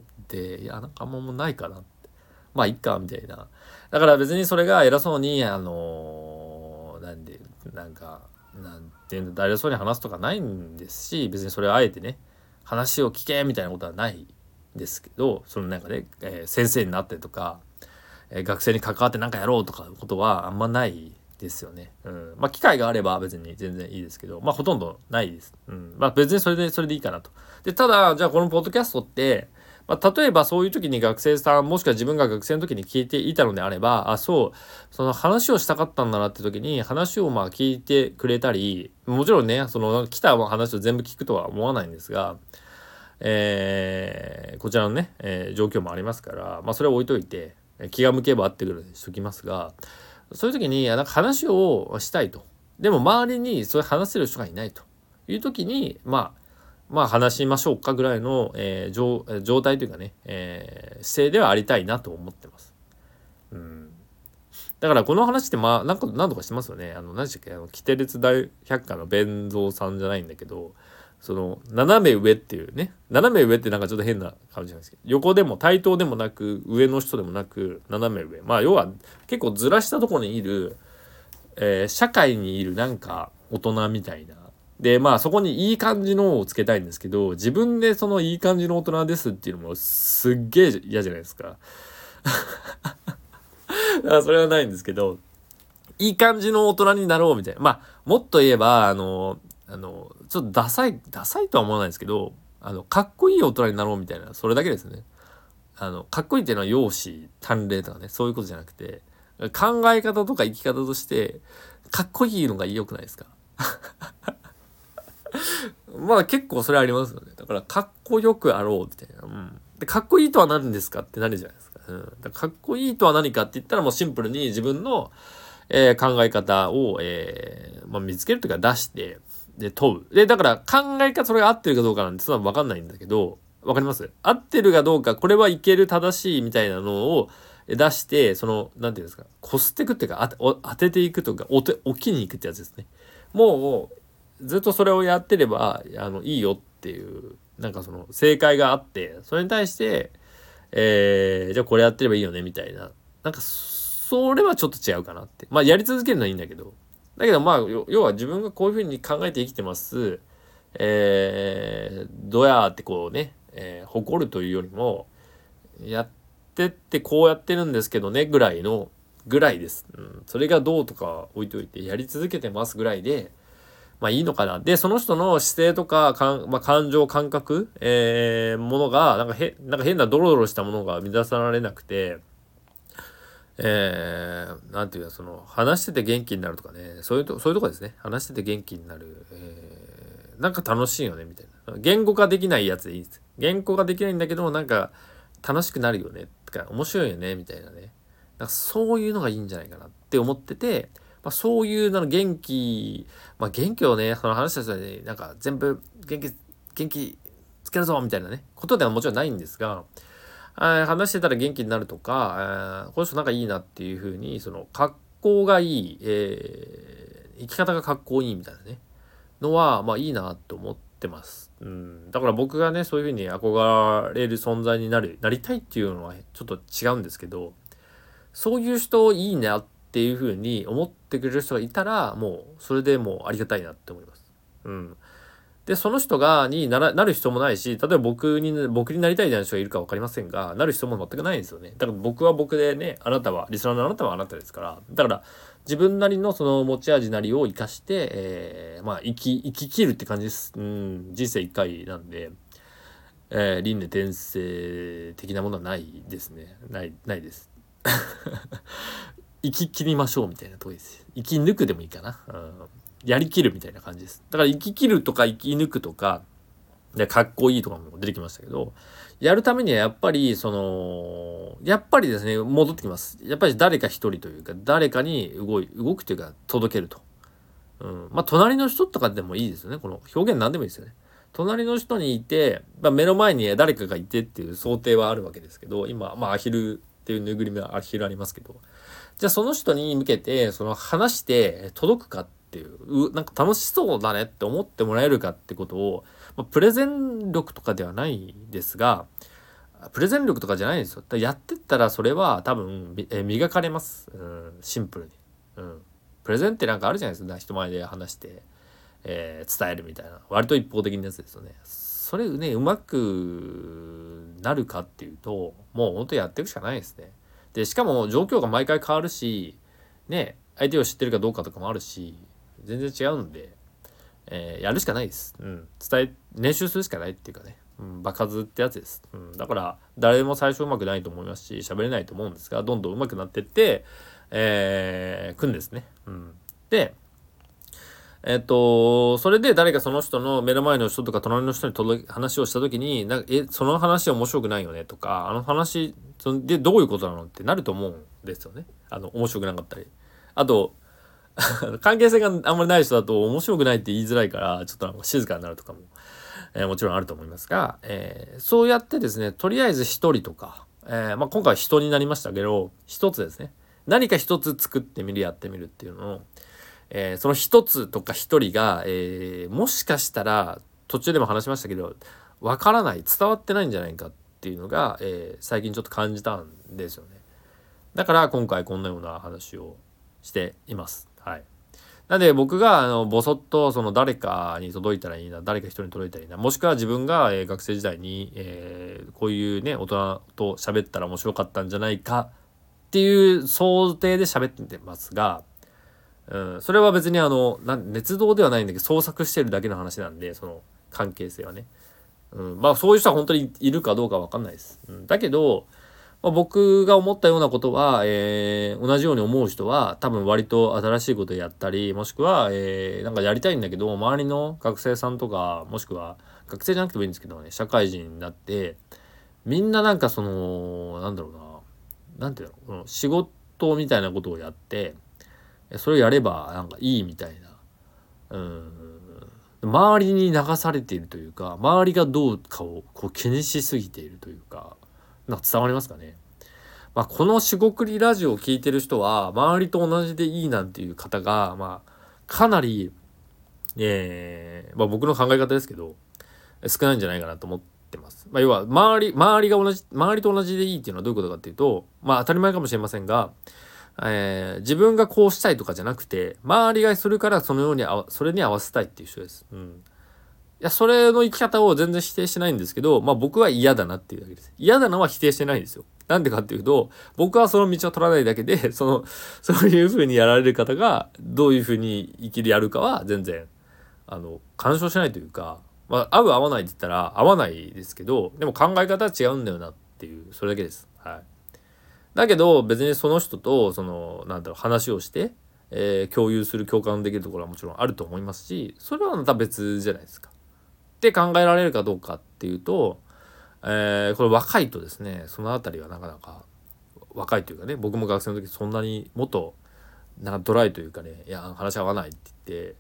いやなんかあんまもうないかなって、まあいっかみたいな。だから別にそれが偉そうにあのー、なんでなんかなんていうの誰そうに話すとかないんですし、別にそれをあえてね話を聞けみたいなことはないんですけど、その中で、えー、先生になってとか、えー、学生に関わって何かやろうとかことはあんまないですよね。うん、まあ機会があれば別に全然いいですけど、まあほとんどないです。うん、まあ別にそれでそれでいいかなと。でただじゃあこのポッドキャストってまあ、例えばそういう時に学生さんもしくは自分が学生の時に聞いていたのであれば、あそうその話をしたかったんだなって時に話をまあ聞いてくれたり、もちろんねその来た話を全部聞くとは思わないんですが、えー、こちらのね、えー、状況もありますから、まあ、それを置いといて気が向けばってくるにしときますが、そういう時になんか話をしたいと、でも周りにそういう話せる人がいないという時にまあまあ話しましょうかぐらいの、えー、状, 状態というかね、えー、姿勢ではありたいなと思ってます。うん、だからこの話ってまあ何か何度かしてますよね。あの何でしたっけ、あのキテレツ大百科の弁蔵さんじゃないんだけど、その斜め上っていうね、斜め上ってなんかちょっと変な感じなんですけど、横でも対等でもなく上の人でもなく斜め上、まあ要は結構ずらしたところにいる、えー、社会にいるなんか大人みたいな。でまあそこにいい感じのをつけたいんですけど、自分でそのいい感じの大人ですっていうのもすっげえ嫌じゃないですかだからそれはないんですけど、いい感じの大人になろうみたいな、まあもっと言えばあのあのちょっとダサいダサいとは思わないですけど、あのかっこいい大人になろうみたいな、それだけですね。あのかっこいいっていうのは容姿端麗とかね、そういうことじゃなくて、考え方とか生き方としてかっこいいのが良くないですかまあ結構それありますよね。だからかっこよくあろうみたいな、うん、でかっこいいとは何ですかってなるじゃないですか。うん、だからかっこいいとは何かって言ったらもうシンプルに自分の、えー、考え方を、えーまあ、見つけるというか出してで問う。でだから考え方それが合ってるかどうかなんてそんな分かんないんだけど、分かります？合ってるかどうか、これはいける正しいみたいなのを、 出して、その、なんていうんですか、こすっていくっていうか、当て、当てていくとか、おて、置きに行くってやつですね。もう、ずっとそれをやってれば、あの、いいよっていう、なんかその、正解があって、それに対して、えー、じゃあこれやってればいいよね、みたいな。なんか、それはちょっと違うかなって。まあ、やり続けるのはいいんだけど。だけど、まあ、要は自分がこういうふうに考えて生きてます。えー、どやーってこうね、えー、誇るというよりも、やってってこうやってるんですけどね、ぐらいの、ぐらいです。うん。それがどうとか置いといて、やり続けてますぐらいで、まあいいのかな。で、その人の姿勢とか、かんまあ、感情、感覚、えー、ものが、なんかへ、なんか変なドロドロしたものが乱されなくて、えー、なんていうか、その、話してて元気になるとかね、そういうと、そういうとこですね。話してて元気になる。えー、なんか楽しいよね、みたいな。言語化できないやつでいいです。言語化できないんだけど、なんか、楽しくなるよね、とか、面白いよね、みたいなね。なんかそういうのがいいんじゃないかなって思ってて、まあ、そういうの元気、まあ、元気をね、その話した人に、なんか全部元気、元気つけるぞみたいなね、ことではもちろんないんですが、話してたら元気になるとか、この人なんかいいなっていう風に、その格好がいい、えー、生き方が格好いいみたいなね、のは、まあいいなと思ってます。うん。だから僕がね、そういう風に憧れる存在になる、なりたいっていうのはちょっと違うんですけど、そういう人いいなっていう風に思ってくれる人がいたら、もうそれでもうありがたいなって思います。うん。で、その人が、になら、なる人もないし、例えば僕に、僕になりたいみたいな人がいるか分かりませんが、なる人も全くないんですよね。だから僕は僕でね、あなたは、リスナーのあなたはあなたですから、だから自分なりのその持ち味なりを生かして、えー、まあ、生き、生き切るって感じです。うん、人生一回なんで、えー、輪廻転生的なものはないですね。ない、ないです。生き切りましょうみたいなとこです。生き抜くでもいいかな。うん、やりきるみたいな感じです。だから生き切るとか生き抜くとか、で、かっこいいとかも出てきましたけど、やるためにはやっぱり、その、やっぱりですね、戻ってきます。やっぱり誰か一人というか、誰かに動い、動くというか、届けると。うん。まあ、隣の人とかでもいいですよね。この表現何でもいいですよね。隣の人にいて、まあ、目の前に誰かがいてっていう想定はあるわけですけど、今、まあ、アヒルっていうぬいぐるみはアヒルありますけど、じゃあその人に向けて、その話して届くかっていう、うなんか楽しそうだねって思ってもらえるかってことを、まあ、プレゼン力とかではないですが、プレゼン力とかじゃないんですよ。やってったらそれは多分、え磨かれます。うん、シンプルに。うん。プレゼンってなんかあるじゃないですか。人前で話して、えー、伝えるみたいな。割と一方的なやつですよね。それね、うまくなるかっていうと、もう本当やっていくしかないですね。で、しかも状況が毎回変わるし、ね、相手を知ってるかどうかとかもあるし、全然違うんで、えー、やるしかないです。うん。伝え、練習するしかないっていうかね。うん、場数ってやつです。うん。だから、誰も最初うまくないと思いますし、喋れないと思うんですが、どんどん上手くなってって、えー、くんですね。うん。で、えっと、それで誰かその人の目の前の人とか隣の人に届け話をした時に、なんか、え、その話面白くないよねとか、あの話でどういうことなのってなると思うんですよね。あの、面白くなかったり。あと、関係性があんまりない人だと面白くないって言いづらいから、ちょっとなんか静かになるとかも、えー、もちろんあると思いますが、えー、そうやってですね、とりあえず一人とか、えー、まあ、今回は人になりましたけど、一つですね。何か一つ作ってみる、やってみるっていうのを、えー、その一つとか一人が、えー、もしかしたら途中でも話しましたけどわからない伝わってないんじゃないかっていうのが、えー、最近ちょっと感じたんですよね。だから今回こんなような話をしています。はい。なんで僕があのボソッとその誰かに届いたらいいな、誰か一人に届いたらいいな、もしくは自分が、えー、学生時代に、えー、こういうね大人と喋ったら面白かったんじゃないかっていう想定で喋ってますが、うん、それは別にあのなん熱動ではないんだけど創作してるだけの話なんで、その関係性はね、うん、まあそういう人は本当にいるかどうかわかんないです、うん、だけど、まあ、僕が思ったようなことは、えー、同じように思う人は多分割と新しいことやったり、もしくは、えー、なんかやりたいんだけど周りの学生さんとか、もしくは学生じゃなくてもいいんですけどね、社会人になってみんななんかそのなんだろうな、なんていうの、この仕事みたいなことをやってそれをやればなんかいいみたいな、うん、周りに流されているというか、周りがどうかをこう気にしすぎているというか、なんか伝わりますかね。 まあ、このしごくりラジオを聞いてる人は周りと同じでいいなんていう方が、まあ、かなり、えーまあ、僕の考え方ですけど少ないんじゃないかなと思ってます。まあ、要は周り周りが同じ周りと同じでいいっていうのはどういうことかっていうと、まあ当たり前かもしれませんが、えー、自分がこうしたいとかじゃなくて周りがするからそのようにあそれに合わせたいっていう人です。うん。いや、それの生き方を全然否定してないんですけど、まあ僕は嫌だなっていうだけです。嫌だのは否定してないんですよ。なんでかっていうと、僕はその道を取らないだけで、その、そういう風にやられる方が、どういう風に生きるやるかは全然、あの、干渉しないというか、まあ、合う合わないって言ったら合わないですけど、でも考え方は違うんだよなっていう、それだけです。はい。だけど、別にその人と、その、なんだろう、話をして、えー共有する、共感できるところはもちろんあると思いますし、それはまた別じゃないですか。って考えられるかどうかっていうと、えーこれ若いとですね、そのあたりはなかなか若いというかね、僕も学生の時そんなにもっとなんかドライというかね、いや話合わないって言って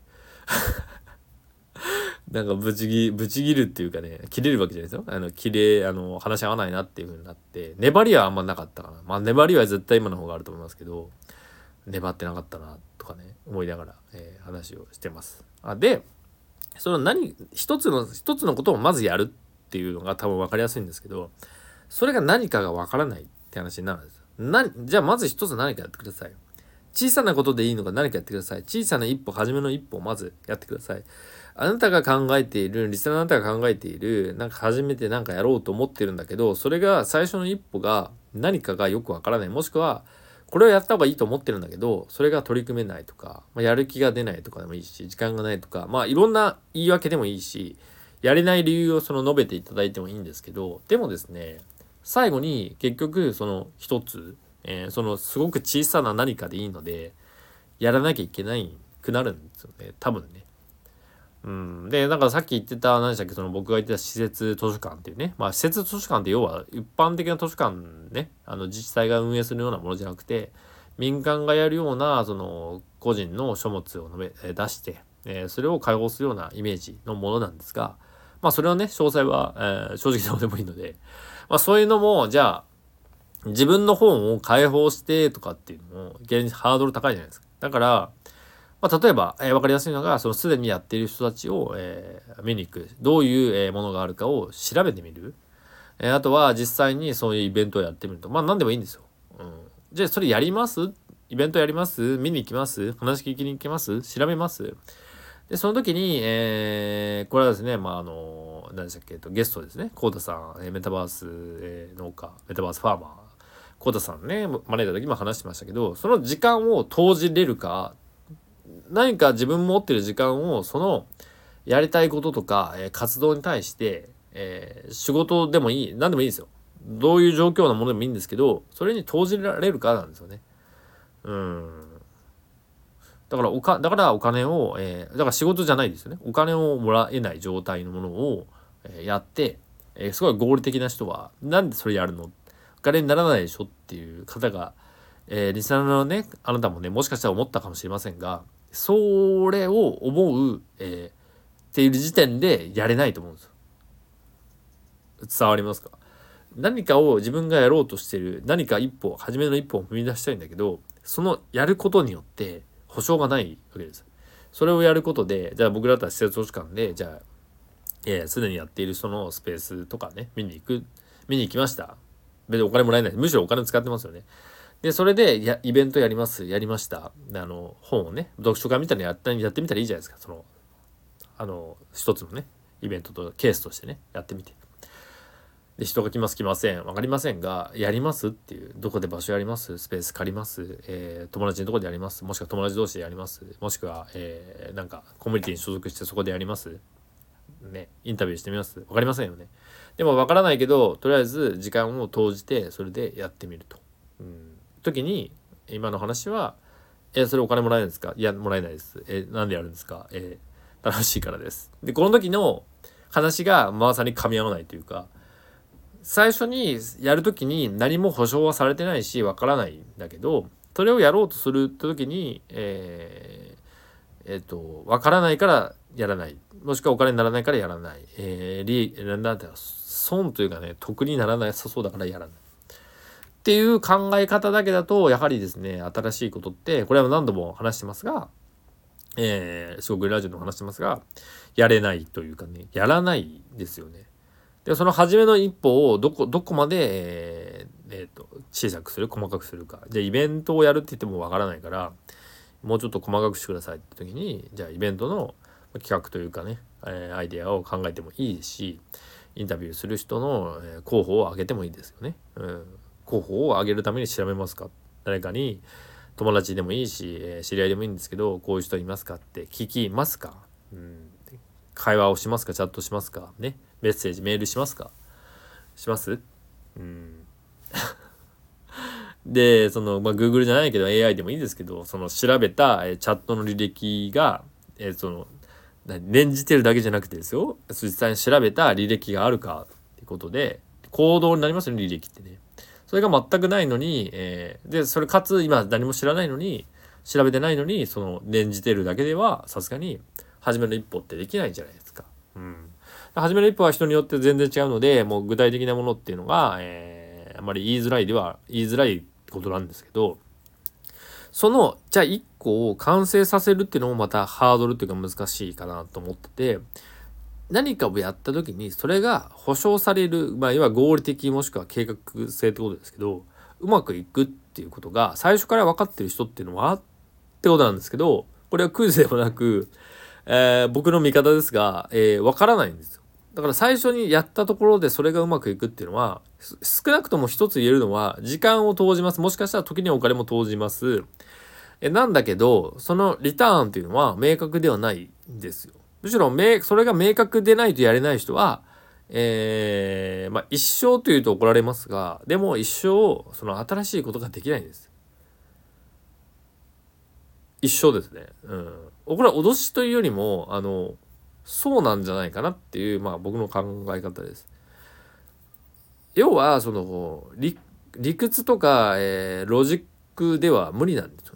なんかブチギブチギるっていうかね、切れるわけじゃないですよ。あの切れあの話合わないなっていう風になって、粘りはあんまなかったかな。まあ粘りは絶対今の方があると思いますけど、粘ってなかったなとかね思いながら、えー話をしてます。あでその何一つの一つのことをまずやるっていうのが多分分かりやすいんですけど、それが何かが分からないって話になるんですよ。なじゃあまず一つ何かやってください。小さなことでいいのが何かやってください。小さな一歩、初めの一歩をまずやってください。あなたが考えている、リスナーのあなたが考えている、なんか初めてなんかやろうと思ってるんだけど、それが最初の一歩が何かがよくわからない。もしくは、これをやった方がいいと思ってるんだけど、それが取り組めないとか、まあ、やる気が出ないとかでもいいし、時間がないとか、まあいろんな言い訳でもいいし、やれない理由をその述べていただいてもいいんですけど、でもですね、最後に結局その一つ、えーそのすごく小さな何かでいいので、やらなきゃいけないくなるんですよね、多分ね。うん、でなんかさっき言ってた何でしたっけ、その僕が言ってた施設図書館っていうね、まあ施設図書館って要は一般的な図書館ね、あの自治体が運営するようなものじゃなくて、民間がやるようなその個人の書物を述べ出して、えーそれを開放するようなイメージのものなんですが、まあそれはね詳細は、えー正直どうでもいいので、まあそういうのもじゃあ自分の本を開放してとかっていうのも現にハードル高いじゃないですか。だから、まあ、例えば、えー、分かりやすいのが、そのすでにやっている人たちを、えー見に行く。どういう、えーものがあるかを調べてみる。えーあとは実際にそういうイベントをやってみると。まあ何でもいいんですよ。うん。じゃあそれやります？イベントやります？見に行きます？話聞きに行きます？調べます？で、その時に、えーこれはですね、まああの、何でしたっけ、えっとゲストですね。コウタさん、えーメタバース、えー農家、メタバースファーマー。コウタさんね、招いた時も話してましたけど、その時間を投じれるか、何か自分持ってる時間をそのやりたいこととか、えー活動に対して、えー仕事でもいい、何でもいいですよ。どういう状況のものでもいいんですけど、それに投じられるかなんですよね。うん。だからおか、だからお金を、えーだから仕事じゃないですよね。お金をもらえない状態のものを、えーやって、えーすごい合理的な人は、なんでそれやるの？お金にならないでしょっていう方が、えーリスナーのね、あなたもね、もしかしたら思ったかもしれませんが、それを思う、えーっていう時点でやれないと思うんですよ。伝わりますか？何かを自分がやろうとしてる、何か一歩、初めの一歩を踏み出したいんだけど、そのやることによって保証がないわけです。それをやることで、じゃあ僕だったら施設図書館で、じゃあ、えー、すでにやっている人のスペースとかね、見に行く、見に行きました。別にお金もらえない。むしろお金使ってますよね。で、それでや、イベントやります。やりました。であの、本をね、読書会みたいなのやったやってみたらいいじゃないですか。その、あの、一つのね、イベントとケースとしてね、やってみて。で、人が来ます来ません。わかりませんが、やりますっていう。どこで場所やります？スペース借ります？えー、友達のとこでやります？もしくは友達同士でやります？もしくは、えー、なんか、コミュニティに所属してそこでやります？ね、インタビューしてみます？わかりませんよね。でもわからないけど、とりあえず時間を投じて、それでやってみると。うん。時に、今の話は、え、それお金もらえるんですか？いや、もらえないです。え、なんでやるんですか？えー、楽しいからです。で、この時の話がまさに噛み合わないというか、最初にやるときに何も保証はされてないしわからないんだけど、それをやろうとするって時に、えー、えっと、わからないからやらない。もしくはお金にならないからやらない。えー、利、なんだって、損というかね、得にならなさそうだからやらない。っっていう考え方だけだとやはりですね、新しいことって、これは何度も話してますが、えー、四国ラジオでも話してますが、やれないというかね、やらないですよね。でその初めの一歩をどこどこまで、えーえー、と小さくする、細かくするか。じゃあイベントをやるって言ってもわからないから、もうちょっと細かくしてくださいって時に、じゃあイベントの企画というかね、えー、アイデアを考えてもいいし、インタビューする人の、えー、候補を挙げてもいいですよね。うん、候補を挙げるために調べますか。誰かに友達でもいいし、えー、知り合いでもいいんですけど、こういう人いますかって聞きますか。うん、会話をしますか、チャットしますかね、メッセージメールしますか、します。うんでその、まあ、Google じゃないけど エーアイ でもいいですけど、その調べた、えー、チャットの履歴が、えー、その念じてるだけじゃなくてですよ、実際に調べた履歴があるかってことで行動になりますよね、履歴ってね。それが全くないのに、えー、でそれかつ今何も知らないのに、調べてないのにその念じてるだけではさすがに初めの一歩ってできないじゃないですか。うん、初めの一歩は人によって全然違うので、もう具体的なものっていうのが、えー、あまり言いづらいでは言いづらいことなんですけど、そのじゃあ一個を完成させるっていうのもまたハードルっていうか難しいかなと思ってて、何かをやった時にそれが保証される、まあ要は合理的もしくは計画性ってことですけど、うまくいくっていうことが最初から分かってる人っていうのはってことなんですけど、これはクイズでもなく、えー、僕の見方ですが、えー、分からないんですよ。だから最初にやったところでそれがうまくいくっていうのは、少なくとも一つ言えるのは時間を投じます。もしかしたら時にお金も投じます。えなんだけど、そのリターンっていうのは明確ではないんですよ。むしろ明それが明確でないとやれない人は、えー、まあ一生というと怒られますが、でも一生その新しいことができないんです。一生ですね。うん。これは脅しというよりも、あの、そうなんじゃないかなっていう、まあ僕の考え方です。要は、その、理、理屈とか、えー、ロジックでは無理なんですよね。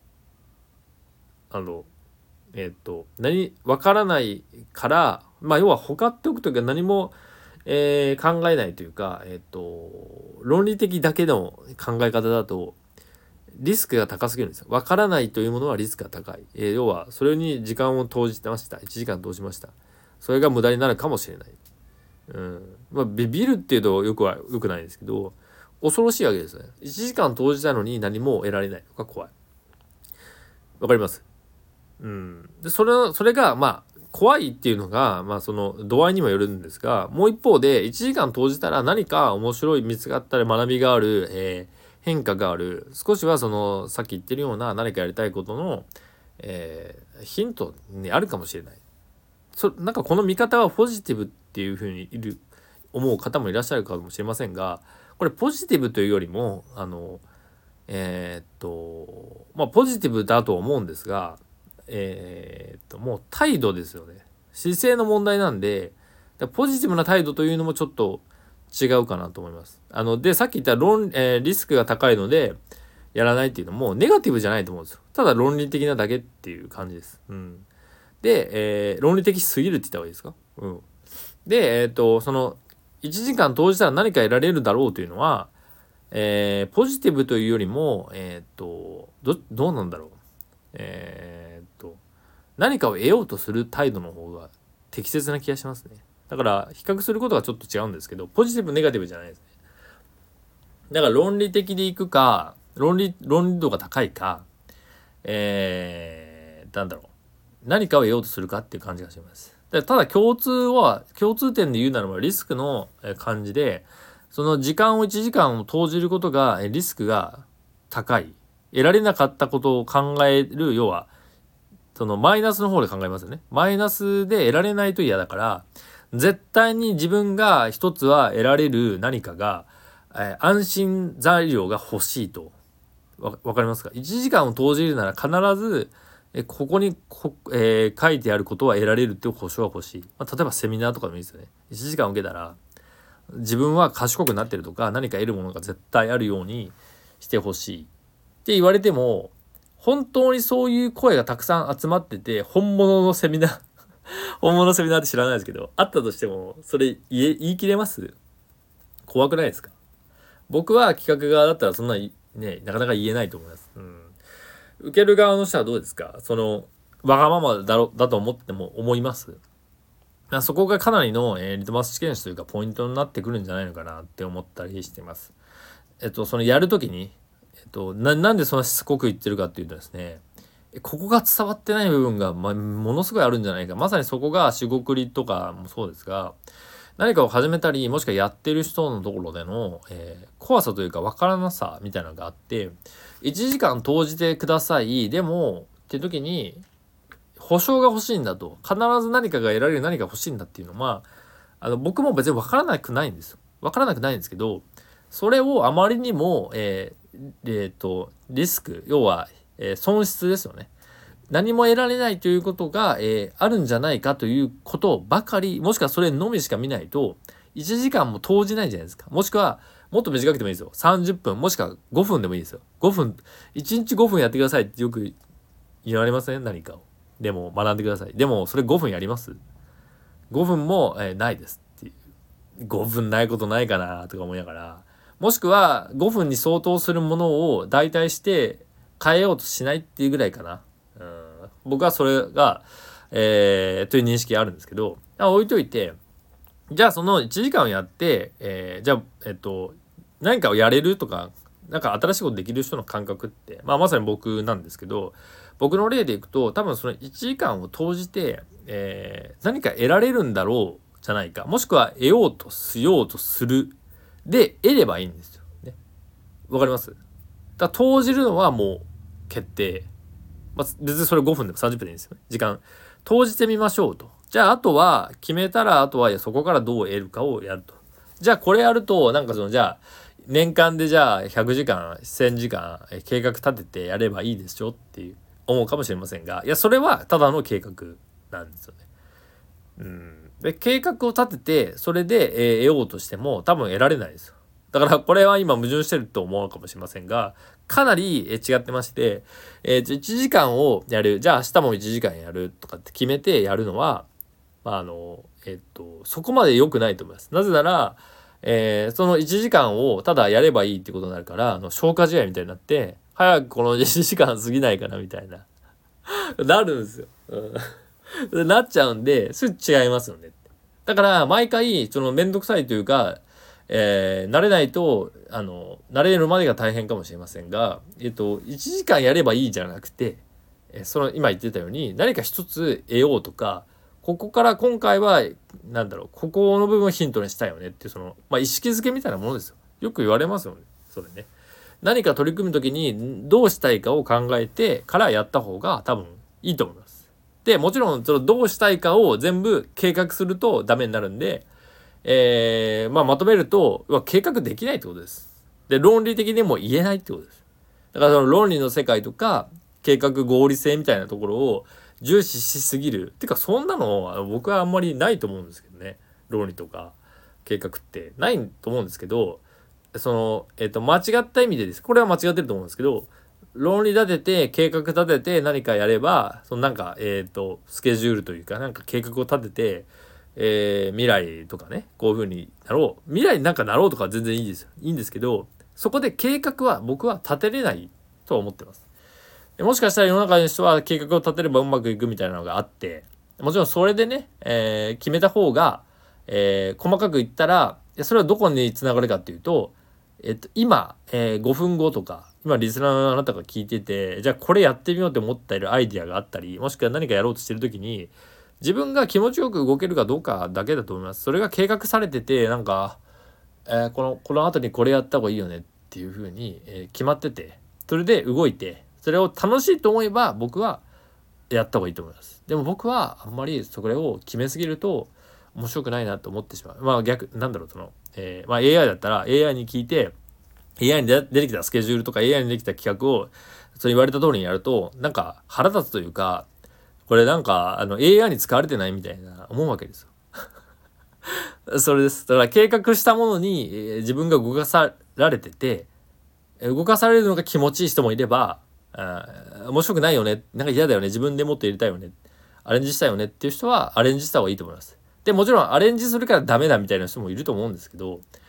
あの、えっと、何、わからないから、まあ要はほかっておくというか何も、えー、考えないというか、えっと、論理的だけの考え方だと、リスクが高すぎるんですよ。わからないというものはリスクが高い。えー、要は、それに時間を投じてました。いちじかん投じました。それが無駄になるかもしれない。うん。まあ、ビビるっていうとよくは、よくないですけど、恐ろしいわけですね。いちじかん投じたのに何も得られないのが怖い。わかります。うん。で、それ、それが、まあ、怖いっていうのが、まあ、その度合いにもよるんですが、もう一方で、いちじかん投じたら何か面白い見つかったり学びがある、えー変化がある、少しはそのさっき言ってるような何かやりたいことの、えー、ヒントにあるかもしれない。そなんかこの見方はポジティブっていうふうにいる思う方もいらっしゃるかもしれませんが、これポジティブというよりもあのえー、っとまあポジティブだと思うんですが、えー、っともう態度ですよね。姿勢の問題なんで、ポジティブな態度というのもちょっと違うかなと思います。あのでさっき言った論、えー、リスクが高いのでやらないっていうのもネガティブじゃないと思うんですよ。ただ論理的なだけっていう感じです。うん、で、えー、論理的すぎるって言った方がいいですか。うん、で、えっとそのいちじかん投じたら何か得られるだろうというのは、えー、ポジティブというよりもえっとどどうなんだろう。えー、っと何かを得ようとする態度の方が適切な気がしますね。だから比較することがちょっと違うんですけど、ポジティブネガティブじゃないですね。だから論理的でいくか、論理論理度が高いか、えー、なんだろう、何かを得ようとするかっていう感じがします。でただ共通は共通点で言うならばリスクの感じで、その時間をいちじかんを投じることがリスクが高い、得られなかったことを考える、要はそのマイナスの方で考えますよね。マイナスで得られないと嫌だから、絶対に自分が一つは得られる何かが、えー、安心材料が欲しいと。わ、わかりますか？いちじかんを投じるなら必ず、えここにこ、えー、書いてあることは得られるっていう保証は欲しい。まあ、例えばセミナーとかでもいいですよね。いちじかん受けたら自分は賢くなってるとか何か得るものが絶対あるようにしてほしいって言われても、本当にそういう声がたくさん集まってて本物のセミナー本物のセミナーって知らないですけど、あったとしてもそれ言え言い切れます？怖くないですか？ 僕は企画側だったらそんなにね、なかなか言えないと思います。うん。受ける側の人はどうですか？その、わがままだろ、だと思っても思います？そこがかなりの、えー、リトマス試験紙というかポイントになってくるんじゃないのかなって思ったりしています。えっと、そのやるときに、えっと、な、なんでそんなしつこく言ってるかっていうとですね、ここが伝わってない部分が、ま、ものすごいあるんじゃないか。まさにそこがしごくりとかもそうですが、何かを始めたり、もしくはやってる人のところでの、えー、怖さというか分からなさみたいなのがあって、いちじかん投じてください。でも、って時に、保証が欲しいんだと。必ず何かが得られる何か欲しいんだっていうのは、あの、僕も別に分からなくないんですよ。分からなくないんですけど、それをあまりにも、えー、えー、と、リスク、要は、えー、損失ですよね。何も得られないということが、えー、あるんじゃないかということばかり、もしくはそれのみしか見ないと、いちじかんも投じないじゃないですか。もしくは、もっと短くてもいいですよ。さんじゅっぷん、もしくはごふんでもいいですよ。ごふん、いちにちごふんやってくださいってよく言われません？何かを。でも、学んでください。でも、それごふんやります？ ご 分も、えー、ないですっていう。ごふんないことないかなとか思いながら、もしくはごふんに相当するものを代替して変えようとしないっていうぐらいかな。うん、僕はそれが、えー、という認識あるんですけど、置いといて、じゃあそのいちじかんをやって、えー、じゃあ、えっと、何かをやれるとか、なんか新しいことできる人の感覚って、まあまさに僕なんですけど、僕の例でいくと、多分そのいちじかんを投じて、えー、何か得られるんだろうじゃないか。もしくは得ようとしようとする。で、得ればいいんですよ。ね。わかります？だから投じるのはもう決定。まあ、別にそれごふんでもさんじゅっぷんでいいんですよね。時間。投じてみましょうと。じゃあ、あとは、決めたら、あとはそこからどう得るかをやると。じゃあ、これやると、なんかその、じゃあ、年間でじゃあ、ひゃくじかん、せんじかん、計画立ててやればいいでしょっていう、思うかもしれませんが、いや、それはただの計画なんですよね。うん。で、計画を立てて、それで、えー、得ようとしても、多分得られないですよ。だからこれは今矛盾してると思うかもしれませんが、かなり違ってまして、えー、いちじかんをやる、じゃあ明日もいちじかんやるとかって決めてやるのは、まあ、あの、えっと、そこまで良くないと思います。なぜなら、えー、そのいちじかんをただやればいいってことになるから、あの消化試合みたいになって、早くこのいちじかん過ぎないかなみたいな、なるんですよ。うん、なっちゃうんで、それ違いますよね。だから、毎回、そのめんどくさいというか、えー、慣れないと、あの、慣れるまでが大変かもしれませんが、えっと、いちじかんやればいいじゃなくて、えその、今言ってたように、何か一つ得ようとか、ここから今回は、なんだろう、ここの部分をヒントにしたいよねっていう、その、まあ、意識づけみたいなものですよ。よく言われますよね。それね。何か取り組むときに、どうしたいかを考えてからやった方が多分いいと思います。で、もちろん、その、どうしたいかを全部計画するとダメになるんで、えー、まあまとめると、計画できないってことです。で、論理的にも言えないってことです。だからその論理の世界とか、計画合理性みたいなところを重視しすぎる。てか、そんなのは僕はあんまりないと思うんですけどね。論理とか計画ってないと思うんですけど、その、えっと、間違った意味でです。これは間違ってると思うんですけど、論理立てて、計画立てて何かやれば、そのなんか、えっと、スケジュールというか、なんか計画を立てて、えー、未来とかね、こういう風になろう。未来になんかなろうとか全然いいですよ。いいんですけど、そこで計画は僕は立てれないと思ってます。でもしかしたら世の中の人は計画を立てればうまくいくみたいなのがあって、もちろんそれでね、えー、決めた方が、えー、細かく言ったら、それはどこにつながるかっていうと、えっと、今、えー、ごふんごとか、今リスナーのあなたが聞いてて、じゃあこれやってみようって思っているアイディアがあったり、もしくは何かやろうとしてる時に、自分が気持ちよく動けるかどうかだけだと思います。それが計画されてて、なんか、えー、この、この後にこれやった方がいいよねっていう風に、えー、決まってて、それで動いて、それを楽しいと思えば僕はやった方がいいと思います。でも僕はあんまりそれを決めすぎると面白くないなと思ってしまう。まあ逆、なんだろう、その、えー、まあ エーアイ だったら エーアイ に聞いて、エーアイ に出てきたスケジュールとか エーアイ にできた企画を、そう言われた通りにやると、なんか腹立つというか、これなんかあの エーアイ に使われてないみたいな思うわけですよ。それです。だから計画したものに、えー、自分が動かされてて、動かされるのが気持ちいい人もいれば、あ面白くないよね、なんか嫌だよね、自分でもっと入れたいよね、アレンジしたいよねっていう人はアレンジした方がいいと思います。でもちろんアレンジするからダメだみたいな人もいると思うんですけど、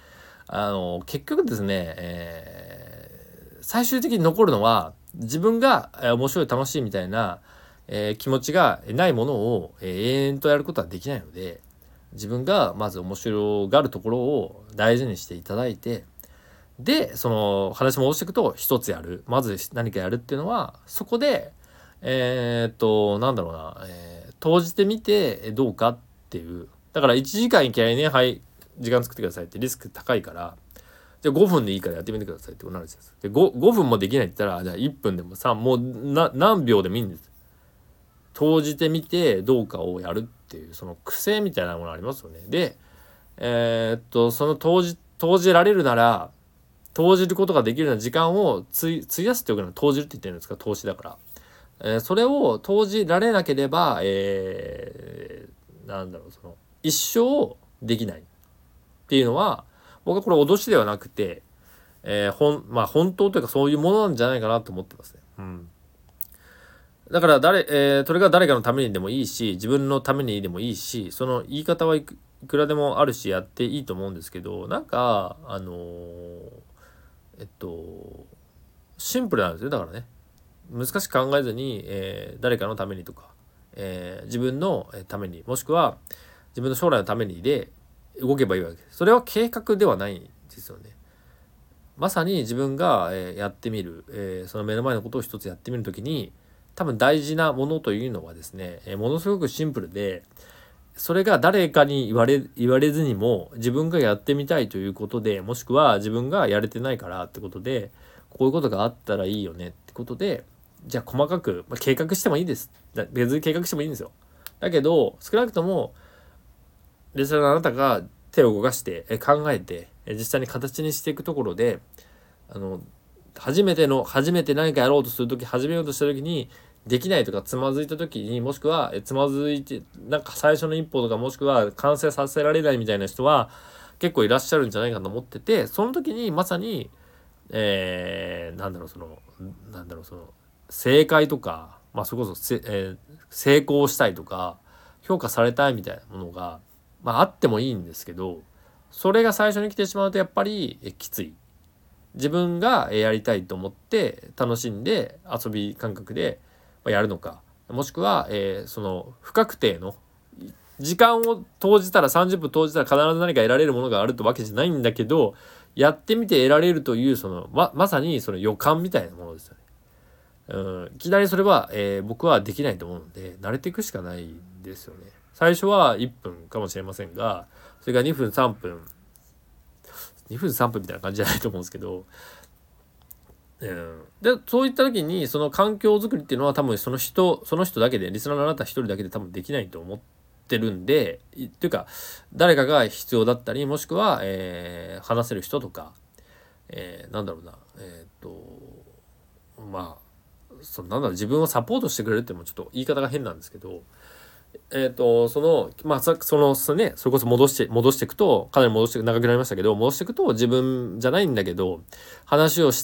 あの結局ですね、えー、最終的に残るのは自分が面白い楽しいみたいな、えー、気持ちがないものを、えー、永遠とやることはできないので、自分がまず面白がるところを大事にしていただいて、でその話戻していくと一つやる、まず何かやるっていうのはそこでえー、っとなんだろうな、えー、投じてみてどうかっていう。だからいちじかんいきなりね、はい時間作ってくださいってリスク高いから、じゃあごふんでいいからやってみてくださいってことになるんですよ。で 5, 5分もできないって言ったら、じゃあいっぷんでもさ、もうな何秒でもいいんです。投じてみてどうかをやるっていうその癖みたいなものありますよね。でえー、っとその投じ投じられるなら、投じることができるような時間をつい費やすっていうのは投じるって言ってるんですか、投資だから、えー、それを投じられなければ、えー、なんだろう、その一生できないっていうのは、僕はこれ脅しではなくて、えー、ほんまあ本当というかそういうものなんじゃないかなと思ってますね。うん。だから誰、えー、それが誰かのためにでもいいし、自分のためにでもいいし、その言い方はいく、いくらでもあるしやっていいと思うんですけど、なんかあのー、えっとシンプルなんですよ。だからね、難しく考えずに、えー、誰かのためにとか、えー、自分のために、もしくは自分の将来のためにで動けばいいわけです。それは計画ではないんですよね。まさに自分が、えー、やってみる、えー、その目の前のことを一つやってみるときに、多分大事なものというのはですね、えー、ものすごくシンプルで、それが誰かに言われ言われずにも自分がやってみたいということで、もしくは自分がやれてないからってことで、こういうことがあったらいいよねってことで、じゃあ細かく、まあ、計画してもいいです。別に計画してもいいんですよ。だけど少なくともリスナーのあなたが手を動かして考えて実際に形にしていくところで、あの初めての初めて何かやろうとするとき、始めようとしたときにできないとかつまずいたときに、もしくはつまずいてなんか最初の一歩とか、もしくは完成させられないみたいな人は結構いらっしゃるんじゃないかと思ってて、その時にまさにえー、なんだろうそのなんだろうその正解とか、まあそれこそせ、えー、成功したいとか評価されたいみたいなものが、まあ、あってもいいんですけど、それが最初に来てしまうとやっぱりえきつい。自分がやりたいと思って楽しんで遊び感覚でやるのか、もしくは、えー、その不確定の時間を投じたらさんじゅっぷん投じたら必ず何か得られるものがあるってわけじゃないんだけど、やってみて得られるというその ま, まさにその予感みたいなものですよね。うん、いきなりそれは、えー、僕はできないと思うので、慣れていくしかないんですよね。最初はいっぷんかもしれませんが、それがにふんさんぷんにふんさんぷんみたいな感じじゃないと思うんですけど、うん、でそういった時にその環境づくりっていうのは多分その人その人だけで、リスナーのあなた一人だけで多分できないと思ってるんで、っていうか誰かが必要だったり、もしくは、えー、話せる人とか、えー、なんだろうなえー、っとまあそのなんだろう自分をサポートしてくれるっていうのもちょっと言い方が変なんですけど、えっとそのまあそのそのねそれこそ戻して戻していくと、かなり戻して長くなりましたけど、戻していくと自分じゃないんだけど話をして、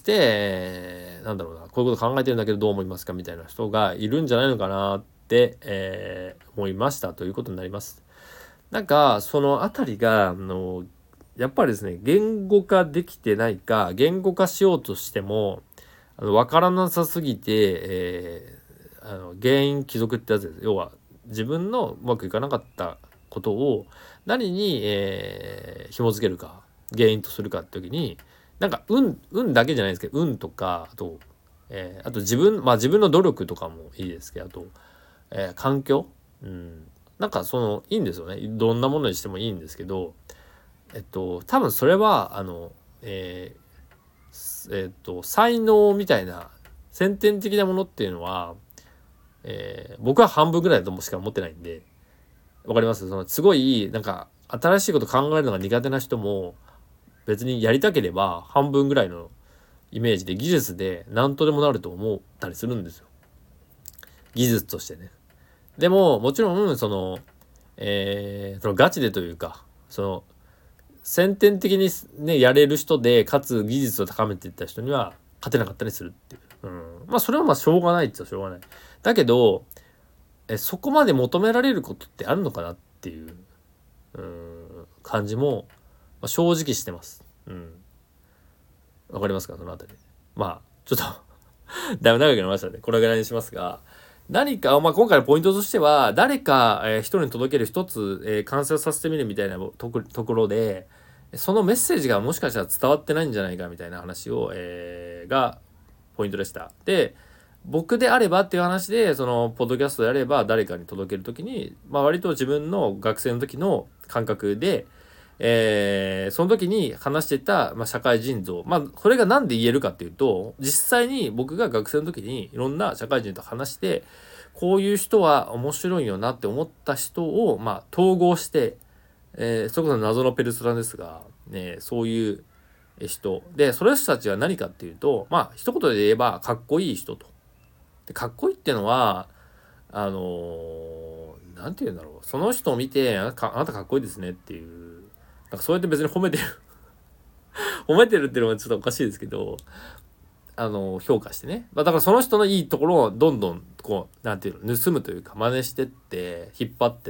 なんだろうなこういうこと考えてるんだけどどう思いますかみたいな人がいるんじゃないのかなって、えー、思いましたということになります。なんかそのあたりがあのやっぱりですね、言語化できてないか、言語化しようとしてもあの分からなさすぎて、えー、あの原因帰属ってやつです。要は自分のうまくいかなかったことを何に、えー、紐付けるか、原因とするかって時に、なんか運運だけじゃないですけど、運とかあと、えー、あと自分まあ自分の努力とかもいいですけど、あと、えー、環境、うん、なんかそのいいんですよね。どんなものにしてもいいんですけど、えっと多分それはあの、えー、えっと才能みたいな先天的なものっていうのは、えー、僕は半分ぐらいだとしか思ってないんで、わかります？そのすごいなんか新しいこと考えるのが苦手な人も別にやりたければ半分ぐらいのイメージで技術で何とでもなると思ったりするんですよ。技術としてね。でももちろんその、えー、そのガチでというか、その先天的にねやれる人でかつ技術を高めていった人には勝てなかったりするっていう、うん、まあそれはまあしょうがないって言ったらしょうがない。だけどえそこまで求められることってあるのかなっていう、うーん感じも、まあ、正直してます。 うん。わかりますか、そのあたり。まあ、ちょっとだいぶ長くなりましたね。これぐらいにしますが、何か、まあ、今回のポイントとしては、誰か、えー、一人に届ける一つ、えー、完成させてみるみたいなところで、そのメッセージがもしかしたら伝わってないんじゃないかみたいな話を、えー、がポイントでした。で、僕であればっていう話で、そのポッドキャストであれば誰かに届けるときに、まあ、割と自分の学生の時の感覚で、えー、その時に話してた、まあ、社会人像、まあ、これが何で言えるかっていうと、実際に僕が学生の時にいろんな社会人と話して、こういう人は面白いよなって思った人を、まあ、統合して、えー、それこそ謎のペルソナですが、ね、そういう人で、その人たちは何かっていうと、まあ一言で言えばかっこいい人と。で、かっこいいっていうのは、あのー、なんて言うんだろう、その人を見て、あなたかっこいいですねっていう、なんかそうやって別に褒めてる褒めてるっていうのはちょっとおかしいですけど、あのー、評価してね。だからその人のいいところをどんどんこう、なんていうの、盗むというか真似してって、引っ張ってって、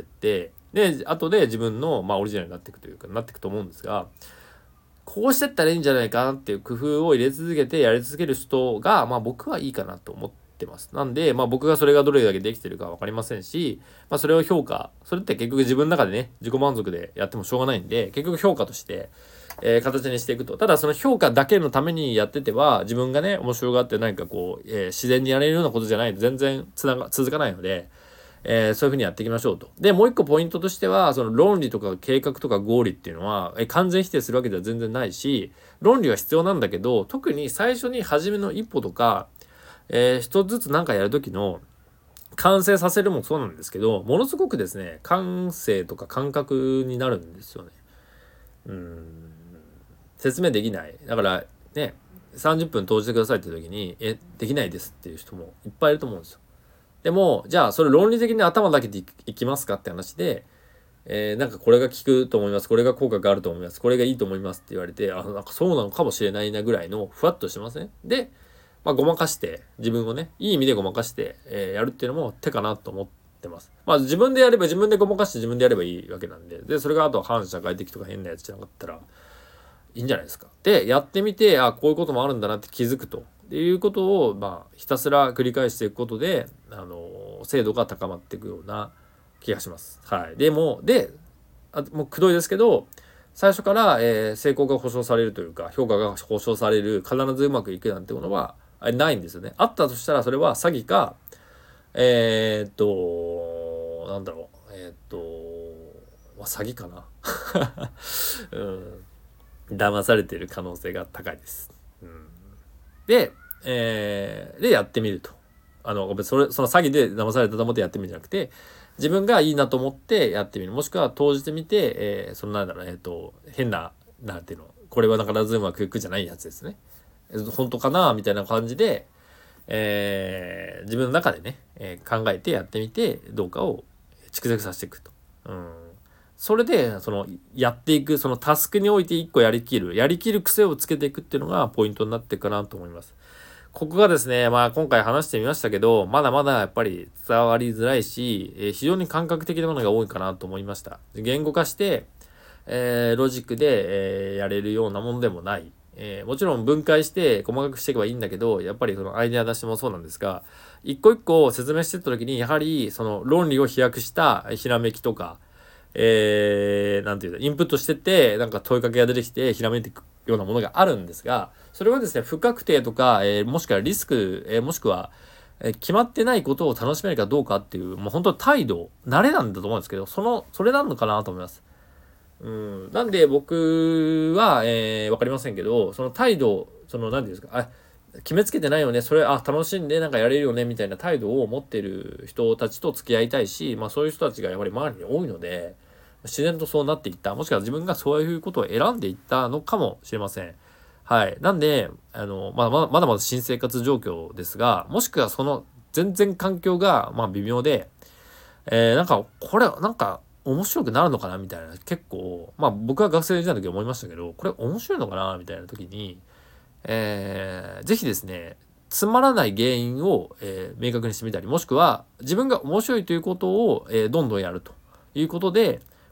で、後で自分の、まあ、オリジナルになっていくというか、なっていくと思うんですが、こうしてったらいいんじゃないかなっていう工夫を入れ続けてやり続ける人が、まあ僕はいいかなと思ってます。なんで、まあ僕がそれがどれだけできてるかわかりませんし、まあそれを評価、それって結局自分の中でね、自己満足でやってもしょうがないんで、結局評価として、えー、形にしていくと。ただその評価だけのためにやってては、自分がね、面白がって何かこう、えー、自然にやれるようなことじゃないと全然つなが、続かないので、えー、そういうふうにやっていきましょうと。で、もう一個ポイントとしては、その論理とか計画とか合理っていうのは、えー、完全否定するわけでは全然ないし、論理は必要なんだけど、特に最初に初めの一歩とか、えー、一つずつ何かやるときの、完成させるもそうなんですけど、ものすごくですね、感性とか感覚になるんですよね。うーん。説明できない。だから、ね、さんじゅっぷん投じてくださいって時に、え、できないですっていう人もいっぱいいると思うんですよ。でも、じゃあ、それ論理的に頭だけでいきますかって話で、えー、なんかこれが効くと思います。これが効果があると思います。これがいいと思いますって言われて、あ、なんかそうなのかもしれないなぐらいのふわっとしてません？で、まあ、ごまかして、自分をね、いい意味でごまかして、えー、やるっていうのも手かなと思ってます。まあ、自分でやれば、自分でごまかして自分でやればいいわけなんで、で、それがあと反社会的とか変なやつじゃなかったら、いいんじゃないですか。で、やってみて、あ、こういうこともあるんだなって気づくと。っていうことを、まあ、ひたすら繰り返していくことで、あの、精度が高まっていくような気がします。はい。でも、で、あもうくどいですけど、最初から、えー、成功が保証されるというか、評価が保証される、必ずうまくいくなんてものは、ないんですよね。あったとしたら、それは詐欺か、えー、っと、なんだろう、えー、っと、まあ、詐欺かな。うん騙されている可能性が高いです。うん、で、えー、でやってみると。あの、それ、その詐欺で騙されたと思ってやってみるんじゃなくて、自分がいいなと思ってやってみる。もしくは投じてみて、えー、そのなんだろう、えっ、ー、と、変な、なんていうの、これはなかなかうまくいくじゃないやつですね。本当かなみたいな感じで、えー、自分の中でね、えー、考えてやってみて、どうかを蓄積させていくと。うんそれで、その、やっていく、そのタスクにおいて一個やりきる、やりきる癖をつけていくっていうのがポイントになっていくかなと思います。ここがですね、まあ今回話してみましたけど、まだまだやっぱり伝わりづらいし、えー、非常に感覚的なものが多いかなと思いました。言語化して、えー、ロジックで、えー、やれるようなものでもない。えー、もちろん分解して細かくしていけばいいんだけど、やっぱりそのアイデア出しもそうなんですが、一個一個説明していった時に、やはりその論理を飛躍したひらめきとか、えー、なんていうの、インプットしてって、なんか問いかけが出てきて、ひらめいていくようなものがあるんですが、それはですね、不確定とか、えー、もしくはリスク、えー、もしくは、えー、決まってないことを楽しめるかどうかっていう、もう本当態度、慣れなんだと思うんですけど、その、それなのかなと思います。うん。なんで僕は、えー、わかりませんけど、その態度、その、なんていうんですか、あ、決めつけてないよね、それ、あ、楽しんでなんかやれるよね、みたいな態度を持ってる人たちと付き合いたいし、まあそういう人たちがやっぱり周りに多いので、自然とそうなっていった。もしくは自分がそういうことを選んでいったのかもしれません。はい。なんで、あの、まだまだまだまだ新生活状況ですが、もしくはその全然環境が、まあ微妙で、えー、なんか、これ、なんか、面白くなるのかなみたいな、結構、まあ僕は学生時代の時思いましたけど、これ面白いのかなみたいな時に、えー、ぜひですね、つまらない原因を、えー、明確にしてみたり、もしくは自分が面白いということを、えー、どんどんやるということで、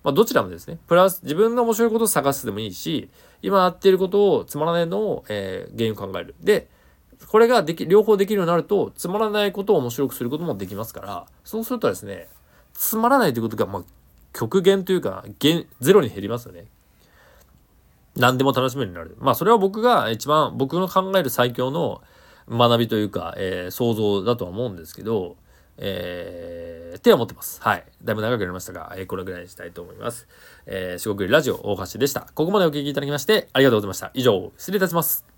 まあどちらもですね、プラス自分が面白いことを探すでもいいし、今やっていることをつまらないのを、えー、原因を考える。で、これができ両方できるようになると、つまらないことを面白くすることもできますから、そうするとですね、つまらないということが、まあ、極限というか、減ゼロに減りますよね。何でも楽しめるようになる。まあそれは僕が一番僕の考える最強の学びというか、えー、想像だとは思うんですけど、えー、って思ってます。はい。だいぶ長くなりましたが、えー、これぐらいにしたいと思います。えー、四国ラジオ大橋でした。ここまでお聞きいただきましてありがとうございました。以上、失礼いたします。